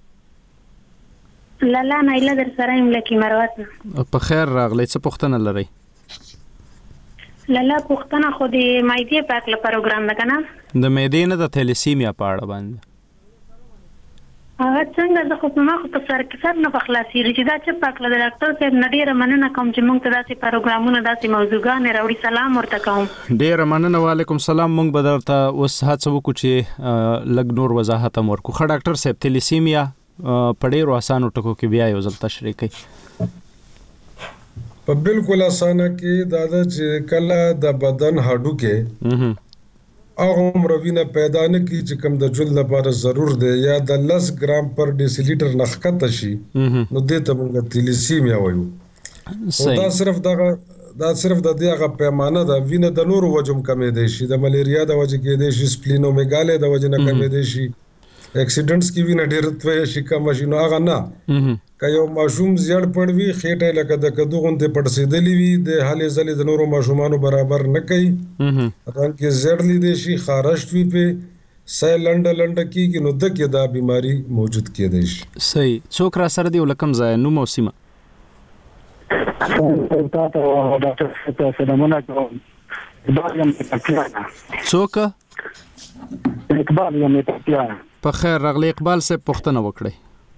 لالا نایله در سره یم لکی مروت نه.
په خیر راغلی. څه پوښتنه لرئ؟
لالا پوښتنه خو د معدې پاک له پروګرام ده کنه
د معدې نه د تیلیسیمیا په اړه باندې
هغه څنګه زه خو په ما خو په سر کې سر نه په خلاصېږي چې دا چې پاک له د ډاکټر صاحب نه ډېره مننه کوم چې موږ ته داسې پروګرامونه داسې موضوعګانې راوړي سلام ورته کوم.
ډېره مننه. وعلیکم السلام. موږ به درته اوس هڅه وکړو چې لږ نور وضاحت هم ورکړو. ښه ډاکټر صاحب تیلیسیمیا په ډېرو اسانو ټکو کې بیا یو ځل تشریح کوي.
په بالکل اسانه کې دا ده چې کله د بدن هډوکې هغومره وینه پیدا نه کړي چې کوم د ژوند لپاره ضرور دی یا د لس ګرام پر ډیسي لیټر نه ښکته شي نو دې ته موږ تیلیسیمیا وایو. دا صرف دغه دا صرف د دې هغه پیمانه ده. وینه د نورو وجو هم کمېدی شي د ملیریا د وجې کېدی شي سپلینومیګالې د وجې نه کمېدی شي اکسیډنټس کې وینه ډېر تویه شي کمه شي نو هغه نه. که یو ماشوم زیړ پړ وي خېټه لکه د کدو غوندې پړسېدلې وي د هلې ځلې د نورو ماشومانو برابر نه کوي رنګ کې زیړ لیدی شي خارشت وي پې سای لنډه لنډه کېږي نو ده کې دا بیماري موجود کېدی شي.
صحیح. څوک را سره دی او له کوم ځایه نوم او سیمه؟ څوک؟
اقبال یم پکتیا.
په خیر راغلی اقبال صاحب پوښتنه وکړئ.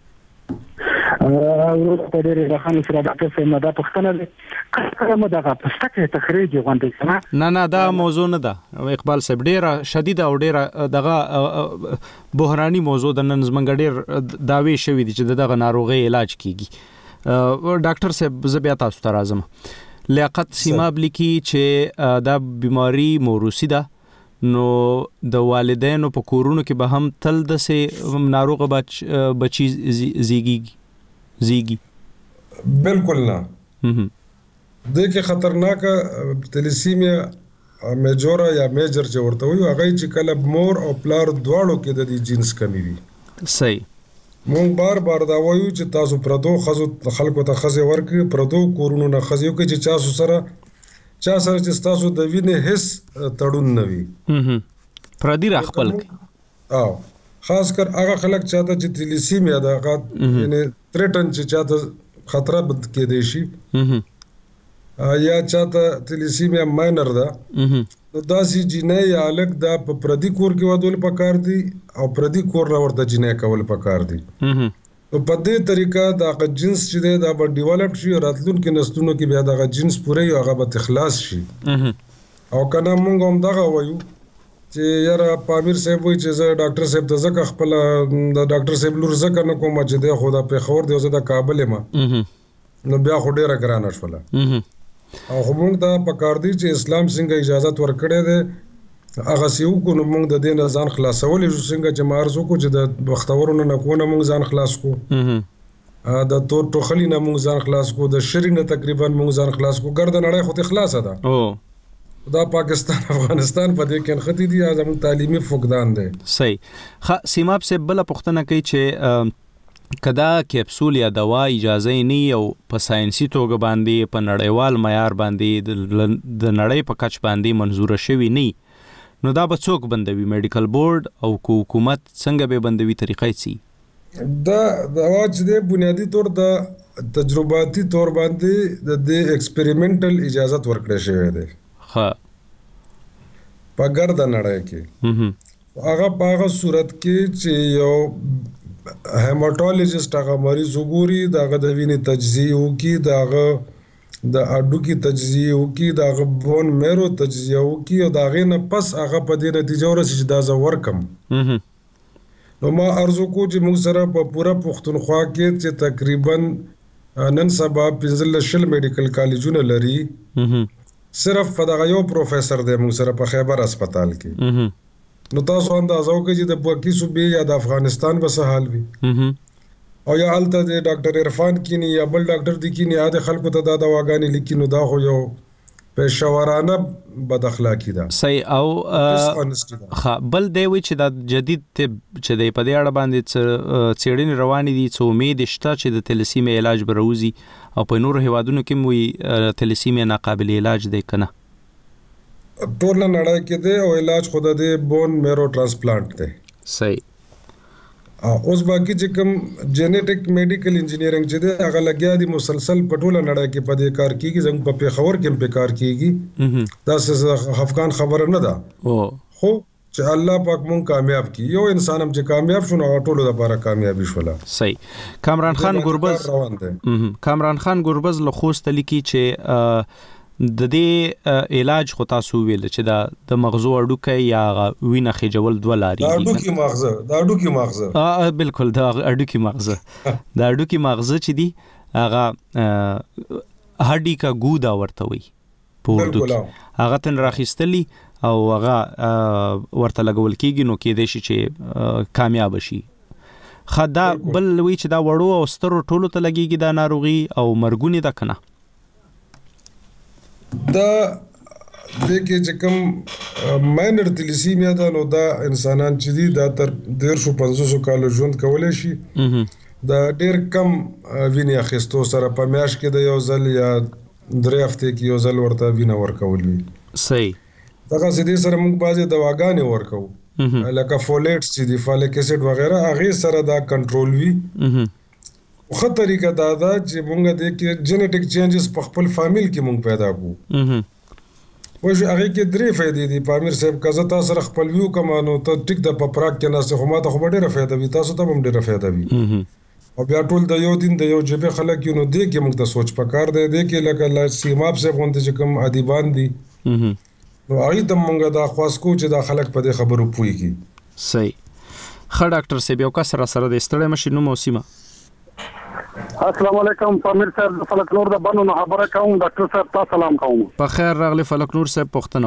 ورته په ډېرې بخښنې سره ډاکټر صاحب نه دا پوښتنه دی کله مو دغه پستکې تخریج غونډې کنه
نه نه دا موضوع نه ده اقبال صاحب ډېره شدیده او ډېره دغه بحراني موضوع د نن زمونږ ډېر دعوې شوي دي چې دغه ناروغۍ علاج کیږي. ډاکټر صاحب زه بیا تاسو ته راځم. لیاقت سیماب لیکي چې دا بیماری موروثي ده نو د والدینو په کورونو کې به هم تل داسې ناروغه بچي زیږي زیږي؟
بالکل نه. دې کې خطرناکه تیلیسیمیا میجورا یا میجر چې ورته وایو هغه چې کله مور او پلار دواړو کې د دې جنس کمی وي.
صحیح.
مونږ بار بار دا وایو چې تاسو پردو ښځو خلکو ته ښځې ورکړي پردو کورونو نه ښځې وکړي چې چاسو سره چا سره چې تاسو د وینې هیڅ تړون نه وي
پردي راخپل کړي.
او خاص کر هغه خلک چاته چې تیلیسیمیا ده هغه یعنې تریټن چې چاته خطره بد کېدی شي یا چاته تیلیسیمیا ماینر ده نو داسې جینۍ یا هلک دا په پردي کور کې ودول پکار دي او پردي کور نه ورته جینۍ کول پکار دي. نو په دې طریقه دغه جنس چې دی دا به ډیولپ شي راتلونکي نسلونو کې بیا دغه جنس پوره وي هغه به تخلاص شي. او که نه مونږ همدغه وایو چې یاره پامیر صاحب وایي چې زه ډاکټر صاحب ته ځکه خپله د ډاکټر صاحب لور ځکه نه کوم چې دی خو د پېښور دی او زه د کابل یم نو بیا خو ډیره ګرانه شوله او خو موږ ته پکار دی چې اسلام څنګه اجازه ورکړې ده هغه سیو کو نو موږ د دې نه ځان خلاصول شو څنګه چې مارزو کو چې د بختورونو نه کو نه موږ ځان خلاص کو د تور ټوخلی نه موږ ځان خلاص کو د شری نه تقریبا موږ ځان خلاص کو ګرد نړۍ خو ته خلاصه ده او دا پاکستان افغانستان په دې کې انختی دي زموږ تعلیمي فقدان دی.
صحیح. خ سیماب سے بل پختنه کوي چې کدا کیپسول یا دوا اجازه نه یو په ساينسي توګه باندې په نړیوال معیار باندې د نړۍ په کچ باندې منزور شوی نه نو دا به څوک بندوي میډیکل بورډ او حکومت څنګه به بندوي طریقې سي
دا دوا چې د بنیادی طور د تجرباتي تور باندې د دې ایکسپریمنټل اجازه ورکړې شوې ده ها په ګرد نړۍ کې هغه په هغه صورت کې چې یو هیماټولوژیست هغه مریض وګوري دغه د وینې تجزیه وکړي دغه د اډوکي تجزیه وکړي دغه بون میرو تجزیه وکړي او دغه نه پس هغه په دې نتیجه ورسېږي چې دا زه ورکم نو ما ارزو کو چې موږ سره په پوره پښتونخوا کې چې تقریبا نن سبا پنځلس شل میډیکل کالجونه لري صرف په دغه یو پروفیسور دی موږ سره په خیبر هسپتال کې نو تاسو اندازه وکړئ چې د پاکي صوبې یا د افغانستان به څه حال وي او یا هلته د ډاکټر عرفان کینی یا بل ډاکټر دی کینی یا د خلکو ته دا دواګانې لیکي نو دا خو یو پېښورانه بد اخلاقی ده.
صحیح. او ها بل دی وی چې د جدید طب چې د په دې اړه باندې څېړنې روانې دي څو امید شته چې د تلسیمیا علاج بروزي او په نورو هیوادونو کې مو تلسیمیا ناقابل علاج دی کنه
ټول نړۍ کې دی او علاج خود د بون میرو ترانسپلانت دی.
صحیح.
اوس باقي چې کوم جینیټک میډیکل انجینیرینګ چې دی هغه لګیا دي مسلسل په ټوله نړۍ کې په دې کار کیږي زموږ په پیښور کې په کار کیږي دا څه افغان خبره نه ده خو چې الله پاک مونږ کامیاب کی یو انسان هم چې کامیاب شونه ټولو لپاره کامیابی شولا.
صحیح. کامران خان ګوربز کامران خان ګوربز له خوست لیکي چې د دې علاج خو تاسو ویل چې دا د مغزو اډوکه یا وینه خېجول دوه لاري
دا اډوکي مغزه دا اډوکي مغزه
اه بالکل دا اډوکي مغزه دا اډوکي مغزه چې دی هغه هډی کا ګودا ورته وي په اردو کې هغه تن راخستلی او هغه ورته لګول کیږي نو کې د شي چې کامیاب شي خدا بل وی چې دا وړو او سترو ټولو ته لګيږي دا ناروغي او مرګونی ده کنه
دا د کې چې کوم ماینر تلیسیمیا ده نو دا انسانان چې دي دا تر ډیر شو پنځوس کال ژوند کولای شي دا ډیر کم وینې اخیستو سره په میاش کې د یو ځل یا درې هفته کې یو ځل ورته وینه ورکول وي.
صحیح.
دغه سدي سره موږ بعضی دواګانې ورکو لکه فولیټس چې دی فالیک اسید وغیرہ هغه سره دا کنټرول وي خو طریقه دا ده چې مونږ د کې جینیټک چینجز په خپل فامیل کې مونږ پیدا کوو وایي هغه کې درې فائدې دي پامیر صاحب کزه تاسو سره خپل ویو کمانو ته ټیک د پپراک کې نه څه خو ماته خو ډېره فائدہ وي تاسو ته هم ډېره فائدہ وي او بیا ټول د یو دین د یو جبه خلک یو نو دې کې مونږ ته سوچ پکار دی دې کې لکه سیماب صاحب غونډه چې کوم ادیبان دي نو هغه د مونږ دا خاص کو چې دا خلک په دې خبرو پويږي.
صحیح. خ ډاکټر صاحب یو کس را سره د ستړی مشینو موسیمه
السلام علیکم پامیر صاحب فلک نور د بانو نه خبره کوم ډاکټر صاحب تاسو سلام کوم.
په خیر راغلی فلک نور صاحب پوښتنه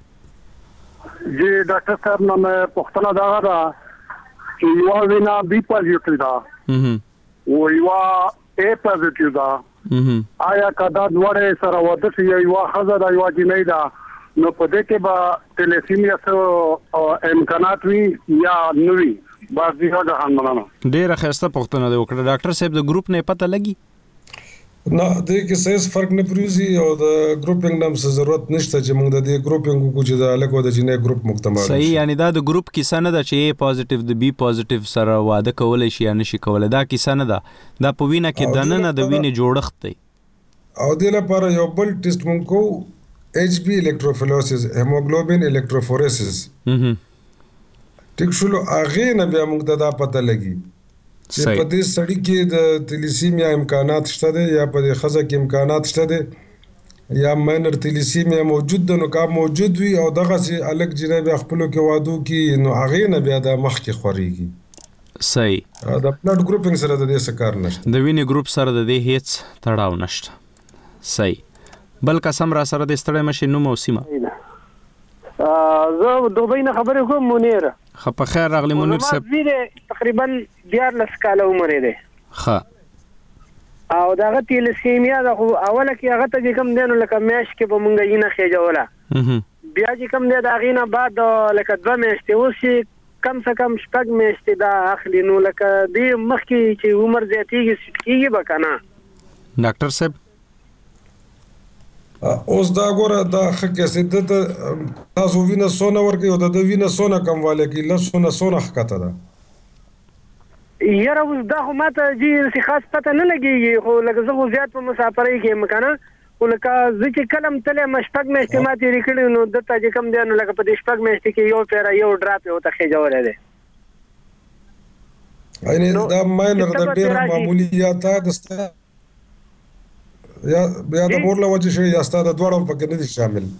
وکړه.
جی ډاکټر صاحب نو مې پوښتنه دا غواړم چې یو وینا بي پوزټیو دا او یو اے پوزټیو دا آیا کدا دوړې سره وده چې یو خزه دا یو جنې دا نو په دې کې به تلسیمیا سره امکانات وي یا نوي بس دی هغه هانمنه
ډیره خسته پښتنه دی وکړه ډاکټر صاحب د ګروپ نه پته لګي
نه د کې څه فرق نه پریوزي او د ګروپینګ نام څه ضرورت نشته چې موږ د دې ګروپینګ کو چې د الګو د جنې ګروپ مکتمل
صحیح یعنی دا د ګروپ کیسه نه ده چې اے پوزټیو د بي پوزټیو سره واده کولای شي یا نشي کولای دا کیسه نه ده دا په وینه کې دننه د وینې جوړښت دی
او د لپاره یو بل ټیسټ مونږ کو ایچ بي الکتروفیلوسس هیموګلوبین الکتروفورسس ټیک شلو هغه نه بیا موږ ته دا پته لګي چې په دې سړی کې د تلیسیمیا امکانات شته دي یا په دې خزه کې امکانات شته دي یا ماینر تلیسیمیا موجود ده نو کا موجود وي او دغه سي الګ جنې بیا خپل کې وادو کې نو هغه نه بیا د مخ کې خوريږي.
صحیح.
د بلډ ګروپینګ سره د دې څه کار نشته،
د وینې ګروپ سره د دې هیڅ تړاو نشته. صحیح. بل قسم را سره د ستړی مشي نوم او سیمه.
زه دوبۍ نه خبرې کوم، منیر.
ښه په خیر راغلی منیر صاحب.
تقریبا دیارلس کاله عمر دی.
ښه.
او دغه تیلسیمیا د اوله کې هغه ته چې کوم دی نو لکه میاشت کې به مونږ یې نه خېجوله، بیا چې کوم دی د هغې نه بعد لکه دوه میاشتې اوس کم څه کم شپږ میاشتې دا اخلي، نو لکه دې مخکې چې عمر زیاتېږي سیټ کېږي به که نه؟
ډاکټر صاحب
اوس دا ګوره دا ښه کیسې ده ته تاسو وینه څونه ورکوي او د ده وینه څونه کموالی کوي، لسونه څونه ښکته ده؟
یاره اوس دا خو ما ته جي داسې خاص پته نه لګېږي، خو لکه زه خو زیات په مسافرۍ کې یم که نه، خو لکه زه چې کله م تللی یم شپږ میاشتې ما تېرې کړي، نو دلته چې کوم دی نو لکه په دې شپږ میاشتې کې یو پیره یو ډراپ یې ورته خېجولی دی.
یعنې دا ماینر ده، ډېره معمولي، یا تا د ستا یا یا د مور له وجې شوي یا ستا د دواړو پکې نه دي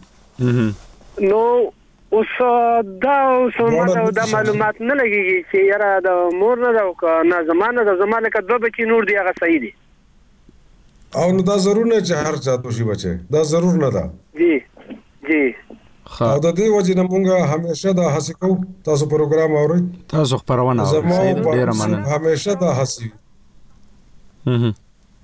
شامل؟
نو اوس دا اوس ما ته دا معلومات نه لګېږي چې یاره د مور نه ده او که نه زما نه ده، زما لکه دوه بچي نور دي هغه صحیح دي.
او نو دا ضرور نه چې هر چا ته شي بچی، دا ضرور نه ده.
جی جی.
او د دې وجې نه مونږ همیشه دا هڅې کوو، تاسو پروګرام اورئ،
تاسو خپرونه اورئ، صحیح ده، ډېره مننه.
همیشه دا هڅې وي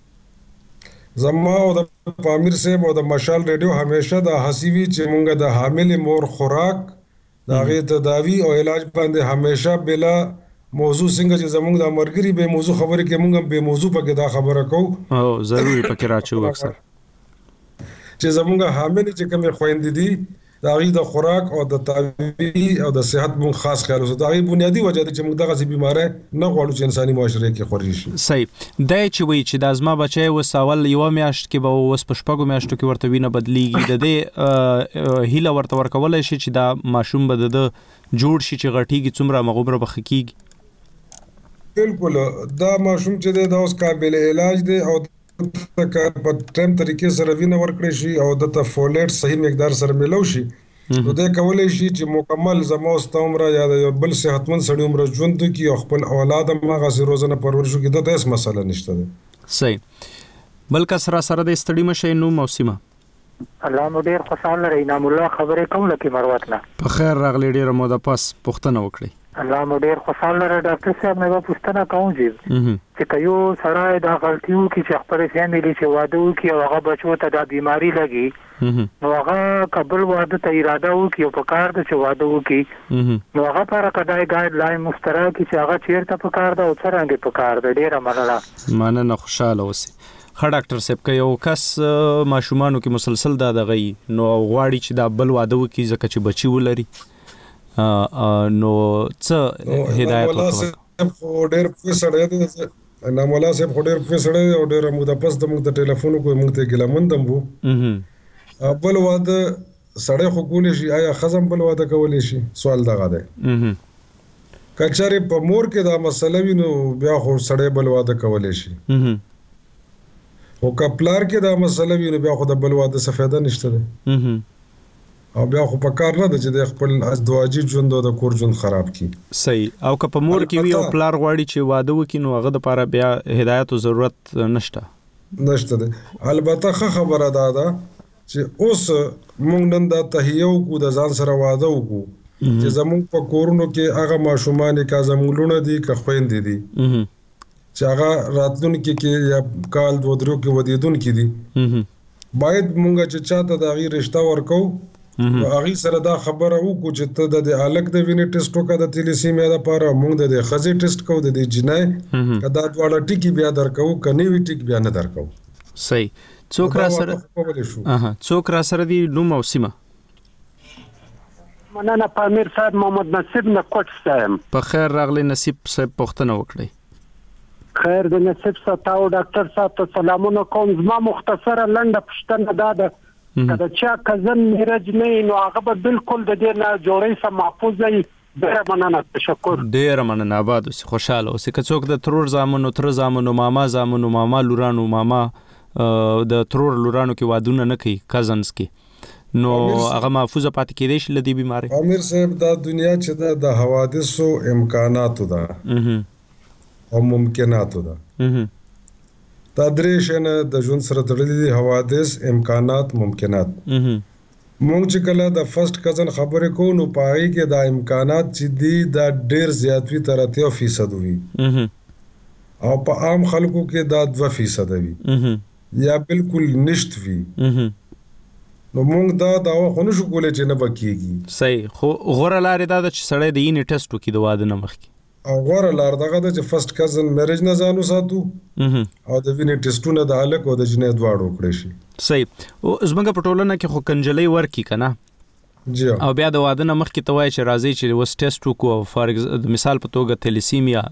زما او د پامیر صاحب او د مشال ریډیو همیشه دا هڅې وي چې مونږ د حاملې مور خوراک د هغې تداوي او علاج باندې همیشه بلا موضوع څنګه چې زمونږ د ملګري بې موضوع خبرې کوي، مونږ هم بې موضوع پکې دا خبره کوو.
او ضروري پکې راچو اکثر
چې زمونږ حاملې چې کومې خویندې دي د هغې د خوراک او د تداوي او د صحت مونږ خاص خیال اوسو، د هغې بنیادي وجه ده چې مونږ دغسې بیماری نه غواړو چې انساني معاشرې کې خورې شي.
صحیح. دی چې وایي چې دا زما بچی اوس اول یوه میاشت کې به اوس په شپږو میاشتو کې ورته وینه بدلېږي، د دې هیله ورته ورکولی شي چې دا ماشوم به د ده جوړ شي چې غټېږي څومره همغومره به ښه کېږي؟
بالکل. دا ماشوم چې دی دا اوس قابل علاج دی او په ټایم طریقې سره وینه ورکړی شي او دته فولیټ صحیح مقدار سره میلو شي، نو دی کولی شي چې مکمل زما او ستا عمره یا د یو بل صحتمند سړي عمره ژوند وکړي او خپل اولاد هم هغسې روزنه پرورش وکړي، دته هېڅ مسله نشته دی.
صحیح. بل کس را سره د ستړي مشئ نوم او سیمه؟
الله مو ډېر خوشحاله لري، انعام الله خبرې کوم لکې مروت نه.
په خیر راغلی، ډېره موده پس پوښتنه وکړئ.
الله مو ډېر خوشحاله لري. ډاکټر صاحب مې به پوښتنه کوم چې که یو سړی دا غلطي وکړي چې خپل فیملي چې واده وکړي او هغه بچو ته دا بیماري لګي، نو هغه که بل واده ته اراده وکړي او په کار ده چې واده وکړي، نو هغه لپاره که دا ګایډ لاین مسترا کړي چې هغه چېرته په کار ده او څرنګې په کار ده. ډېره مننه.
مننه، خوشحاله اوسئ. ښه ډاکټر صاحب، که یو کس ماشومانو کې مسلسل دا دغه وي نو غواړي چې دا بل واده وکړي ځکه چې بچي ولري، نو څه هدایت ورته
خو ډېر پوه سړی دی، انعام الله صاحب خو ډېر پوه سړی دی او ډېره موده پس د موږ ته ټلیفون وکړو، موږ ته ګیلهمند هم وو. بل واده سړی خو کولی شي، آیا ښځه هم بل واده کولی شي؟ سوال دغه دی. که چېرې په مور کې دا مسله وي نو بیا خو سړی بل واده کولی شي، خو که پلار کې دا مسله وي نو بیا خو د بل واده څه فایده نشته دی، او بیا خو په کار نه ده چې د خپل ازدواجي ژوند او د کور ژوند خراب کړي.
صحیح. او که په مور کې وي او پلار غواړي چې واده وکړي نو هغه دپاره بیا هدایت او ضرورت نشته
نشته دی. البته ښه خبره دا ده چې اوس موږ نن دا تهیه وکړو د ځان سره واده وکړو چې زموږ په کورونو کې هغه ماشومان یې که زموږ لوڼه دي که خویندې دي چې هغه راتلونکي کې یا کال دوه دریو کې ودېدونکي دي، باید موږ چې چاته د هغې رشته ورکوو نو هغې سره دا خبره وکړو چې ته د دې هلک د وینې ټسټ وکړه د تیلیسیمیا دپاره، موږ د دې ښځې ټسټ کوو، د دې جنۍ، که دا دواړه ټکي بیا درکوو، که نه وي ټیک بیا نه درکوو.
صحیح. څوک را سره څوک را سره دي نوم او سیمه؟
مننه پامیر صاحب، محمد نصیب نه کوټ صاحب.
په خیر راغلی نصیب صاحب، پوښتنه وکړئ.
خیر د نصیب صاحب او ډاکټر صاحب ته سلامونه کوم. زما مختصره لنډه پوښتنه دا ده که د چا کزن میرج نه وي نو هغه به بالکل د دې نه جوړۍ څخه محفوظ وي. ډېره مننه، تشکر.
ډېره مننه، آباد اوسئ، خوشحاله اوسئ. که څوک د ترور زامنو، تره زامنو، ماما زامنو، ماما لورانو، ماما د ترور لورانو کې وادونه نه کوي، کزنز کې، نو هغه محفوظه پاتې کېدی شي له دې بیمارۍ.
امیر صاحب دا دنیا چې ده د حوادثو امکاناتو ده، او ممکناتو ده. دا درې شیانه د ژوند سره تړلي دي: حوادث، امکانات، ممکنات. مونږ چې کله د فرست کزن خبرې کوو نو په هغې کې دا امکانات چې دي دا ډېر زیات وي، تر اتیا فیصد وي، او په عام خلکو کې دا دوه فیصده وي یا بالکل نشت وي. نو مونږ دا دعوه خو نشو کولی چې نه به کېږي.
صحیح. خو غوره لارې دا ده چې سړی د اینې ټسټ وکړي د واده نه مخکې.
او غوره لار دغه ده چې فرست کزن میرج نه ځان وساتو او د وینې ټسټونه د هلک او د جنۍ دواړو وکړی شي.
صحیح. زموږ په ټولنه کې خو کنجلۍ ورکي که نه،
جی،
او بیا د واده نه مخکې ته وایي چې راځئ چې اوس ټسټ وکړو، او فار د مثال په توګه تلیسیمیا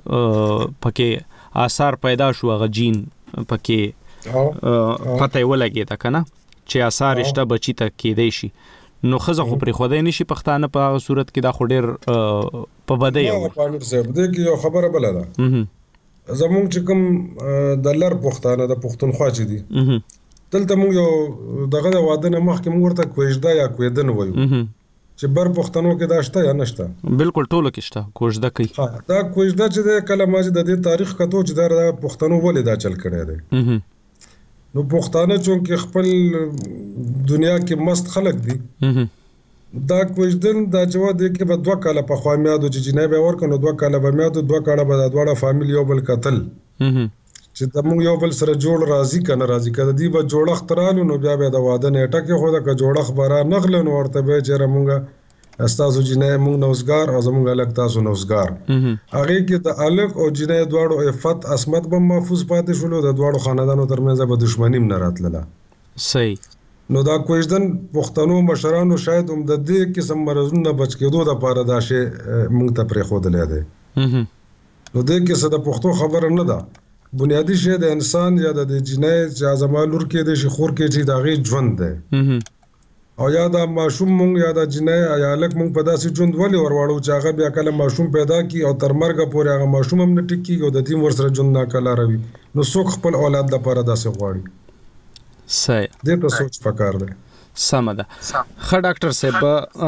پکې آثار پیدا شو، هغه جین پکې پته یې ولګېده که نه چې آثار شته بچي ته کېدی شي، نو ښځه خو پرېښودی نه شي پښتانه په هغه صورت کې. دا خو ډېر په بدۍ
وي. پامیر صاحب دې کې یو خبره بله ده. زمونږ چې کوم د لر پښتانه د پښتونخوا چې دي، دلته مونږ یو دغه د واده نه مخکې مونږ ورته کوژده یا کویدن وایو، چې بر پښتنو کې دا شته یا نشته؟
بالکل ټولو کې شته کوژده کوي.
دا کوژده چې دی کله ما چې د دې تاریخ کتو چې دا د پښتنو ولې دا چل کړی دی، نو پښتانه چونکې خپل دنیا کې مست خلک دي، دا کوژدن دا چې و دی کې به دوه کاله پخوا میادو چې جنۍ به یې ورکړه نو دوه کاله به میادو، دوه کاله به دا دواړه فامیل یو بل کتل چې د موږ یو بل سره جوړ راځي که نه راځي. که د دوی به جوړښت رالو نو بیا به د واده نیټه کېښوده، که جوړښت به را نغله نو ورته به یې چېرې مونږ ستاسو جنۍ مونږ نوزګار او زمونږ هلک تاسو نوزګار. هغې کې د هلک او جنۍ دواړو عفت عصمت به محفوظ پاتې شولو، د دواړو خاندانو ترمنځ به دښمني هم نه راتلله.
صحیح.
نو دا کوژدن پښتنو مشرانو شاید هم د دې قسم مرضونو نه بچ کېدو دپاره دا شی مونږ ته پرېښودلی دی. نو دې کې څه د پښتو خبره نه ده، بنیادي شی د انسان یا د جنۍ چې زما لور کېدی شي خور کې چې د هغې ژوند دی، او یا دا ماشوم مونږ یا د جنۍ یا هلک مونږ په داسې ژوند ولې ورواړو چې هغه بیا کله ماشوم پیدا کړي او تر مرګه پورې هغه ماشوم هم نه ټیک کېږي او د دې هم ورسره ژوند ناکلاره وي. نو څوک خپل اولاد لپاره داسې غواړي؟
صحیح.
دې ته سوچ پکار دی.
سمه ده. ښه ډاکټر صاحب،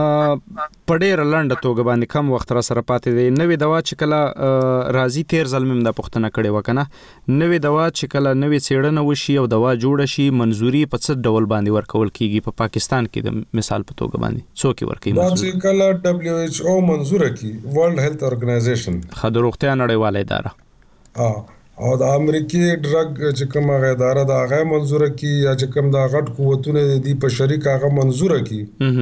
په ډېره لنډه توګه باندې کم وخت را سره پاتې دی، نوې دوا چې کله راځي، تېر ځل مې دا پوښتنه کړې وه که نه، نوې دوا چې کله نوې څېړنه وشي او دوا جوړه شي، منظوري په څه ډول باندې ورکول کېږي په پاکستان کې د مثال په توګه باندې څوک یې ورکوي؟
دا چې کله ډبلیو ایچ او منظوره کړي، ورلډ هیلث ارګنایزیشن،
ښه، د روغتیا نړیواله اداره،
او د امریکای ډرګ چې کوم هغه اداره د هغه منظوره کی یا چې کوم د غټ قوتونه دي په شریک هغه منظوره کی،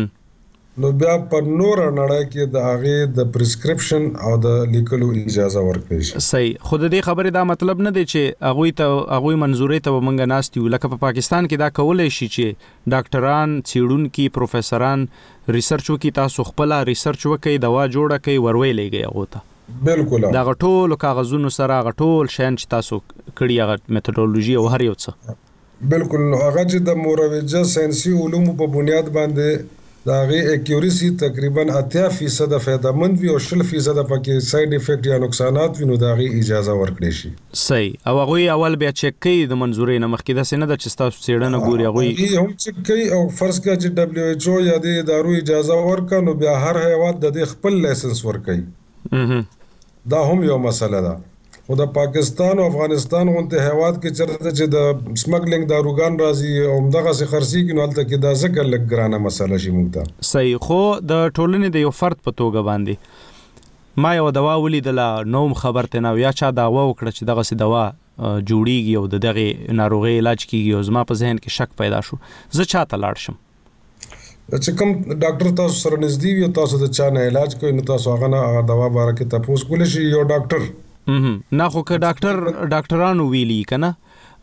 نو بیا په نور نړۍ کې د هغه د پرسکرپشن او د لیکلو اجازه ورکړي شي.
صحیح. خو د دې خبرې دا مطلب نه دی چې هغه ته هغه منظوري ته ومنګ ناستي، لکه په پاکستان کې دا کولای شي چې ډاکټران، څېړونکي، پروفیسوران ریسرچ وکړي، تاسو خپل ریسرچ وکړئ، دوا جوړه کړئ، ورولې لګي هغه ته.
بالکل.
دا غټول کاغذونو سره غټول شین چې تاسو کړی هغه میتودولوژي او هر یو څه.
بالکل. هغه چې د مروجه ساينسي علومو په بنیاد باندې دا غي اکیوریسی تقریبا اتیا فیصد فایدهمند وي او شل فیصد پکې ساید افیکټ یا نقصانات وي، نو دا غي اجازه ورکړي شي.
صحیح. او هغه اول بیا چک کوي د منظوري نه مخکې، دا څنګه د چې تاسو څېړنه ګوري هغه
هم چک کوي، او فرض کړه چې ډبلیو ایچ او یا د ادارو اجازه ورکړي نو بیا هر هیواد د دې خپل لایسنس ورکړي. دا هم یو مسله ده. خو د پاکستان او افغانستان غونته هیواد کې چرته چې د سمګلینګ داروګان راځي او دغه څه خرڅيږي، نو هلته کې دا ځکه لږ ګرانه مسله شي موږ ته.
صحیح. خو د ټولنې د یو فرد په توګه باندې ما یو دوا ولیدله، نوم خبر ته نه یا چا دعوا وکړه چې دغه سي دوا جوړیږي او د دغه ناروغي علاج کیږي، او زما په ذهن کې شک پیدا شو، زه چاته لاړ شم؟
چې کوم ډاکټر تاسو سره نږدې وي، تاسو د چا نه علاج کوئ، نو تاسو هغه نه هغه دوا باره کې تاسو کولی شئ. یو ډاکټر
نه خو که ډاکټر ډاکټرانو ویلي که نه،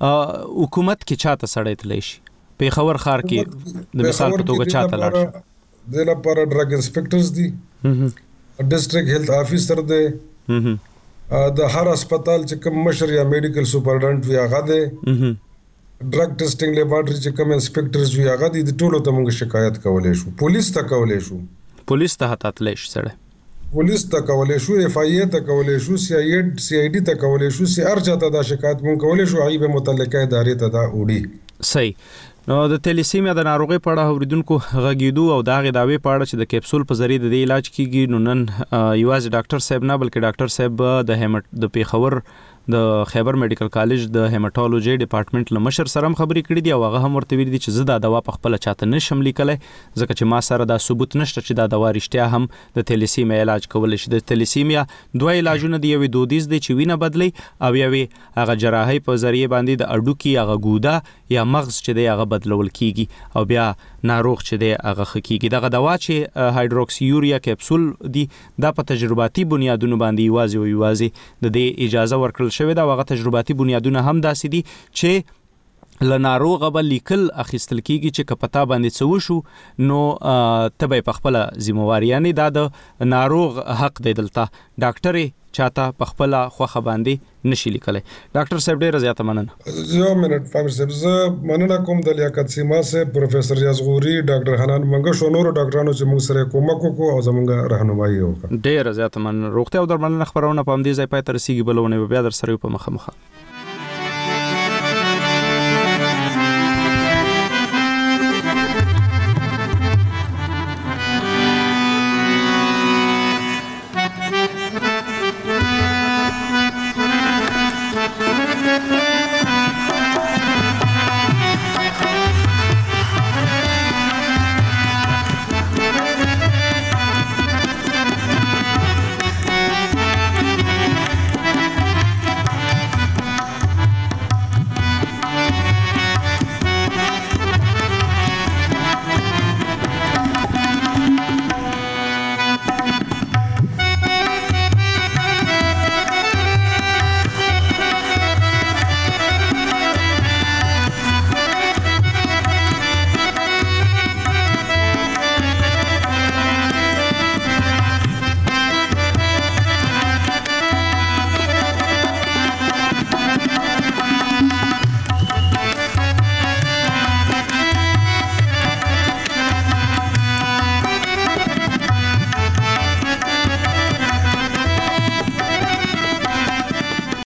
حکومت کې چاته سړی تلی شي؟ پېښور ښار کې د مثال په توګه چاته لاړ شي؟
دې لپاره ډرګ انسپیکټرز دي، ډسټرکټ هیلث افیسر دی، د هر هسپتال چې کوم مشر یا میډیکل سپرډنټ وي هغه دی، ډرګ ټیسټینګ لیبارټري چې کوم انسپیکټرز وي هغه دي. د ټولو ته موږ شکایت کولی شو، پولیس ته کولی شو،
پولیس ته حتی تلی شي سړی.
پولیس ته کولای شو، اف آی ای ته کولای شو، سی آی ای سی آی ډي ته کولای شو، سی ار چاته دا شکایت مون کولای شو، هغه به متعلقه ادارې ته دا وړي.
صحیح. نو د تلیسیمیا د ناروغي په اړه اوریدونکو غږیدو او دا غي داوی په اړه چې د کیپسول په ذریعہ د علاج کیږي، نو نن یوازې ډاکټر صاحب نه بلکې ډاکټر صاحب د هیمټ د پیښور د خیبر میډیکل کالج د هیمټالوجي ډپارټمنټ له مشر سره هم خبرې کړې دي او هغه هم ورته ویلي دي چې زه دا دوا په خپل چاته نشم لیکلی ځکه چې ما سره دا ثبوت نشته چې دا دوا رښتیا هم د تلیسیمیا علاج کولی شي. د تلیسیمیا دوه علاجونه دي، یو دودیز دی چې وینه بدلی او یو هغه جراحي په ذریعہ باندې د اډوکی هغه ګوده یا مغز چې دی هغه بدلول کیږي او بیا ناروغ چې دی هغه خکېږي. دغه دوا چې هایدروکسیوریا کیپسول دی دا په تجرباتي بنیادونو باندې یوازې او یوازې د دې اجازه ورکړل شوې ده. هغه تجرباتي بنیادونه هم داسې دي چې ل ناروغ به لیکل اخیستل کیږي چې کپتا باندې څه وشو نو تبه په خپل ذمہواری، یعنی دا د ناروغ حق دی دلته ډاکټر چاته په خپل خوخه باندې نشي لیکلی. ډاکټر صاحب ډیره زیاته مننه.
یو منټ فامر صاحب، زه مننه کوم د لیاقت سیما صاحب، پروفیسور ریاض غوري، ډاکټر حنان منګش او نور ډاکټرانو چې موږ سره کومک وکړو او زموږ راهنمایي وکړه.
ډیره زیاته مننه. روغتیا او درملنه خبرونه په همدې ځای پای ته رسیږي، بلونه بیا در سره په مخه مخه.